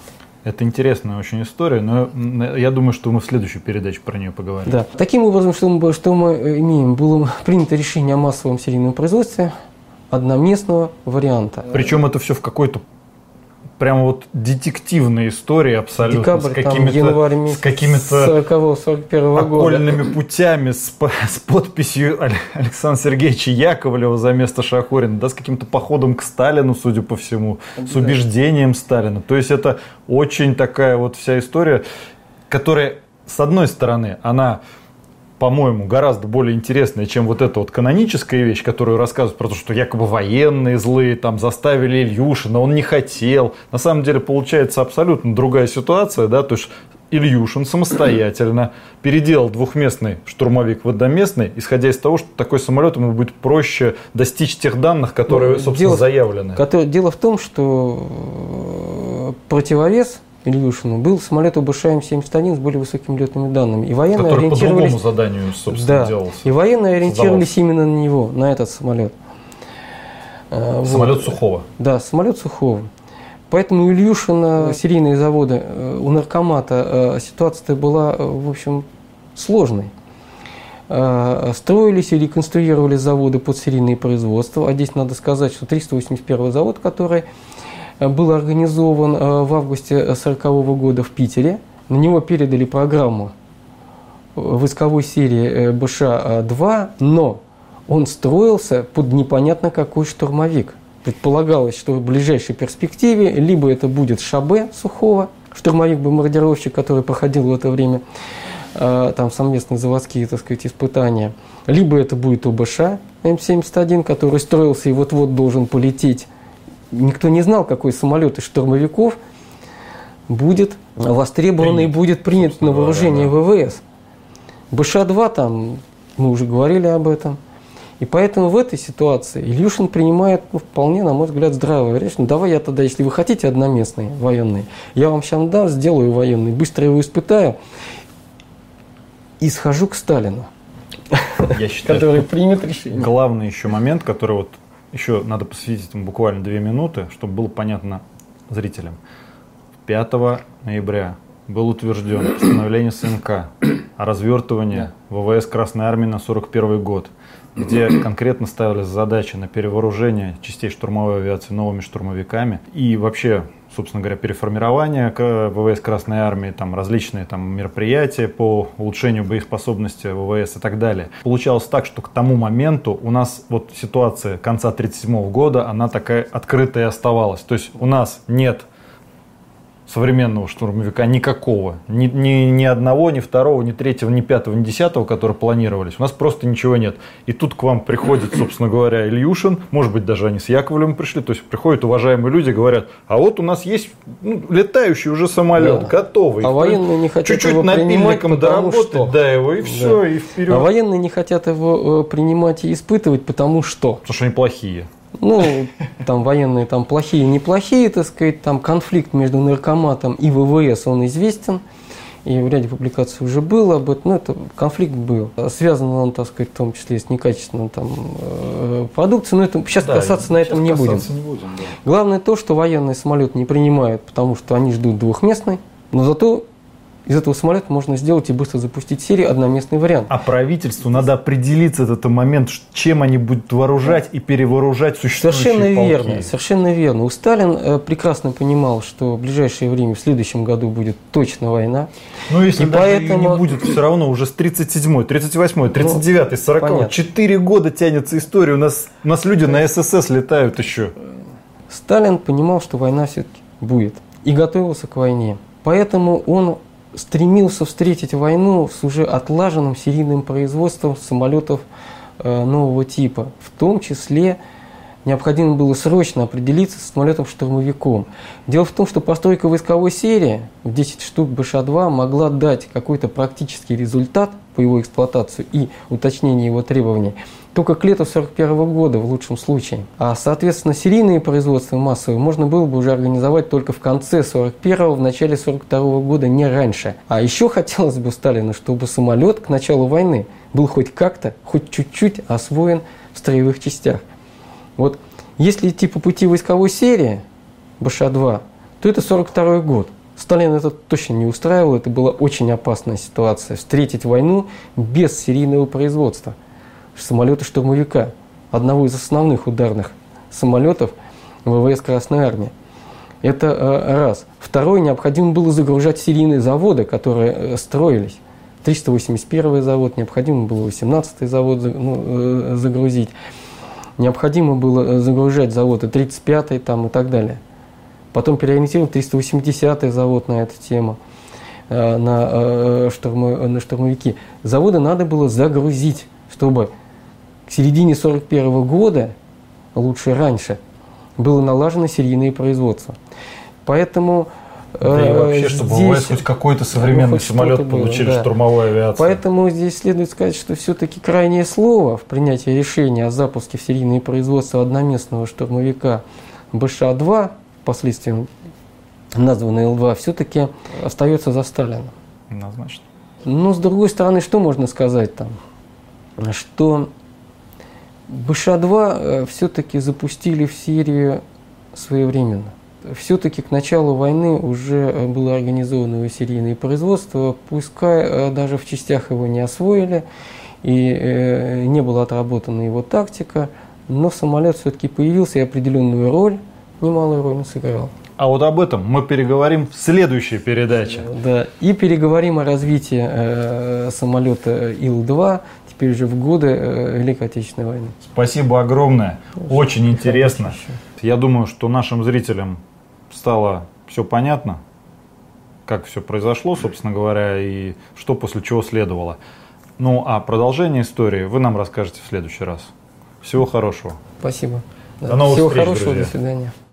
Это интересная очень история, но я думаю, что мы в следующей передаче про нее поговорим. Да. Таким образом, что мы, что мы имеем, было принято решение о массовом серийном производстве одноместного варианта. Причем это все в какой-то прямо вот детективной истории абсолютно. Декабрь, с какими-то, там, январь месяц с какими-то сорокового-сорок первого года. окольными путями, с, с подписью Александра Сергеевича Яковлева за место Шахурина, да, с каким-то походом к Сталину, судя по всему, с убеждением Сталина. То есть это очень такая вот вся история, которая, с одной стороны, она, по-моему, гораздо более интересная, чем вот эта вот каноническая вещь, которую рассказывают про то, что якобы военные злые там заставили Ильюшина, он не хотел. На самом деле получается абсолютно другая ситуация, да, то есть Ильюшин самостоятельно переделал двухместный штурмовик в одноместный, исходя из того, что такой самолет ему будет проще достичь тех данных, которые, собственно, дело, заявлены. Дело в том, что противовес Ильюшину был самолет ОБШ М семьдесят один с более высокими летными данными. И военные который ориентировались... по другому заданию, собственно, да, делался. И военные ориентировались именно на него, на этот самолет. Самолет вот. Сухого. Да, самолет Сухого. Поэтому у Ильюшина серийные заводы, у наркомата ситуация была, в общем, сложной. Строились и реконструировали заводы под серийное производство. А здесь надо сказать, что триста восемьдесят первый завод, который был организован в августе сорокового года в Питере. На него передали программу войсковой серии БШ два, но он строился под непонятно какой штурмовик. Предполагалось, что в ближайшей перспективе либо это будет ШБ Сухого, штурмовик-бомбардировщик, который проходил в это время там совместные заводские, так сказать, испытания, либо это будет ОБШ М семьдесят один, который строился и вот-вот должен полететь. Никто не знал, какой самолет из штурмовиков будет востребован принят, и будет принят на вооружение говоря, да. ВВС. БШ два там, мы уже говорили об этом. И поэтому в этой ситуации Ильюшин принимает, ну, вполне, на мой взгляд, здравое решение. Ну, давай я тогда, если вы хотите одноместные военные, я вам сейчас дам, сделаю военный, быстро его испытаю и схожу к Сталину, я считаю, который примет решение. Главный еще момент, который вот еще надо посвятить ему буквально две минуты, чтобы было понятно зрителям. пятого ноября был утвержден постановление СНК о развертывании ВВС Красной Армии на сорок первый год, где конкретно ставились задачи на перевооружение частей штурмовой авиации новыми штурмовиками и вообще, собственно говоря, переформирование ВВС Красной Армии, там различные там мероприятия по улучшению боеспособности ВВС и так далее. Получалось так, что к тому моменту у нас вот ситуация конца тридцать седьмого года, она такая открытая оставалась. То есть у нас нет современного штурмовика никакого, ни, ни, ни одного, ни второго, ни третьего, ни пятого, ни десятого, которые планировались. У нас просто ничего нет. И тут к вам приходит, собственно говоря, Ильюшин, может быть, даже они с Яковлевым пришли, то есть приходят уважаемые люди, говорят, а вот у нас есть, ну, летающий уже самолет, да, готовый. А военные не хотят чуть-чуть его напильником доработать, что? да, его, и все, да. И вперед. А военные не хотят его принимать и испытывать, потому что? Потому что они плохие. Ну, там военные там плохие, неплохие, так сказать, там конфликт между наркоматом и ВВС, он известен, и в ряде публикаций уже было об этом, но это конфликт был. Связан он, так сказать, в том числе с некачественной там продукцией, но это, сейчас да, касаться на этом не будем. не будем. Да. Главное то, что военный самолет не принимают, потому что они ждут двухместный, но зато из этого самолета можно сделать и быстро запустить серию одноместный вариант. А правительству надо определиться в этот момент, чем они будут вооружать и перевооружать существующие совершенно полки. Верно, совершенно верно. У Сталин прекрасно понимал, что в ближайшее время, в следующем году будет точно война. Ну, если и даже поэтому... не будет, все равно уже с тридцать седьмой, тридцать восьмой, тридцать девятой, сороковой, четыре года тянется история. У нас, у нас люди на ССС летают еще. Сталин понимал, что война все-таки будет. И готовился к войне. Поэтому он стремился встретить войну с уже отлаженным серийным производством самолетов э, нового типа. В том числе необходимо было срочно определиться с самолетом-штурмовиком. Дело в том, что постройка войсковой серии в десять штук БШ два могла дать какой-то практический результат по его эксплуатации и уточнению его требований только к лету сорок первого года в лучшем случае. А, соответственно, серийные производства массовые можно было бы уже организовать только в конце сорок первого, в начале сорок второго года, не раньше. А еще хотелось бы Сталину, чтобы самолет к началу войны был хоть как-то, хоть чуть-чуть освоен в строевых частях. Вот если идти по пути войсковой серии БШ два, то это сорок второй год. Сталин это точно не устраивал, это была очень опасная ситуация. Встретить войну без серийного производства самолета-штурмовика, одного из основных ударных самолетов ВВС Красной Армии. Это э, раз. Второе, необходимо было загружать серийные заводы, которые э, строились. триста восемьдесят первый завод, необходимо было восемнадцатый завод ну, э, загрузить. Необходимо было загружать заводы тридцать пятый там, и так далее. Потом переориентировал триста восьмидесятый завод на эту тему, э, на, э, штурмо, на штурмовики. Заводы надо было загрузить, чтобы к середине сорок первого года, лучше раньше, было налажено серийное производство. Поэтому да э, и вообще, чтобы здесь, у вас хоть какой-то современный самолет было, получили, да. Штурмовой авиации. Поэтому здесь следует сказать, что все-таки крайнее слово в принятии решения о запуске в серийное производство одноместного штурмовика Бэ Ш А-два, впоследствии названный Ил два, все-таки остается за Сталином. Однозначно. Но с другой стороны, что можно сказать там? Что Бэ Ш А-два все-таки запустили в серию своевременно. Все-таки к началу войны уже было организовано серийное производство, пускай даже в частях его не освоили и не была отработана его тактика, но самолет все-таки появился и определенную роль, немалую роль он сыграл. А вот об этом мы переговорим в следующей передаче. Да, и переговорим о развитии э, самолета Ил два, теперь уже в годы э, Великой Отечественной войны. Спасибо огромное, очень интересно. Я думаю, что нашим зрителям стало все понятно, как все произошло, собственно говоря, и что после чего следовало. Ну, а продолжение истории вы нам расскажете в следующий раз. Всего хорошего. Спасибо. До новых Всего встреч, хорошего, друзья. до свидания.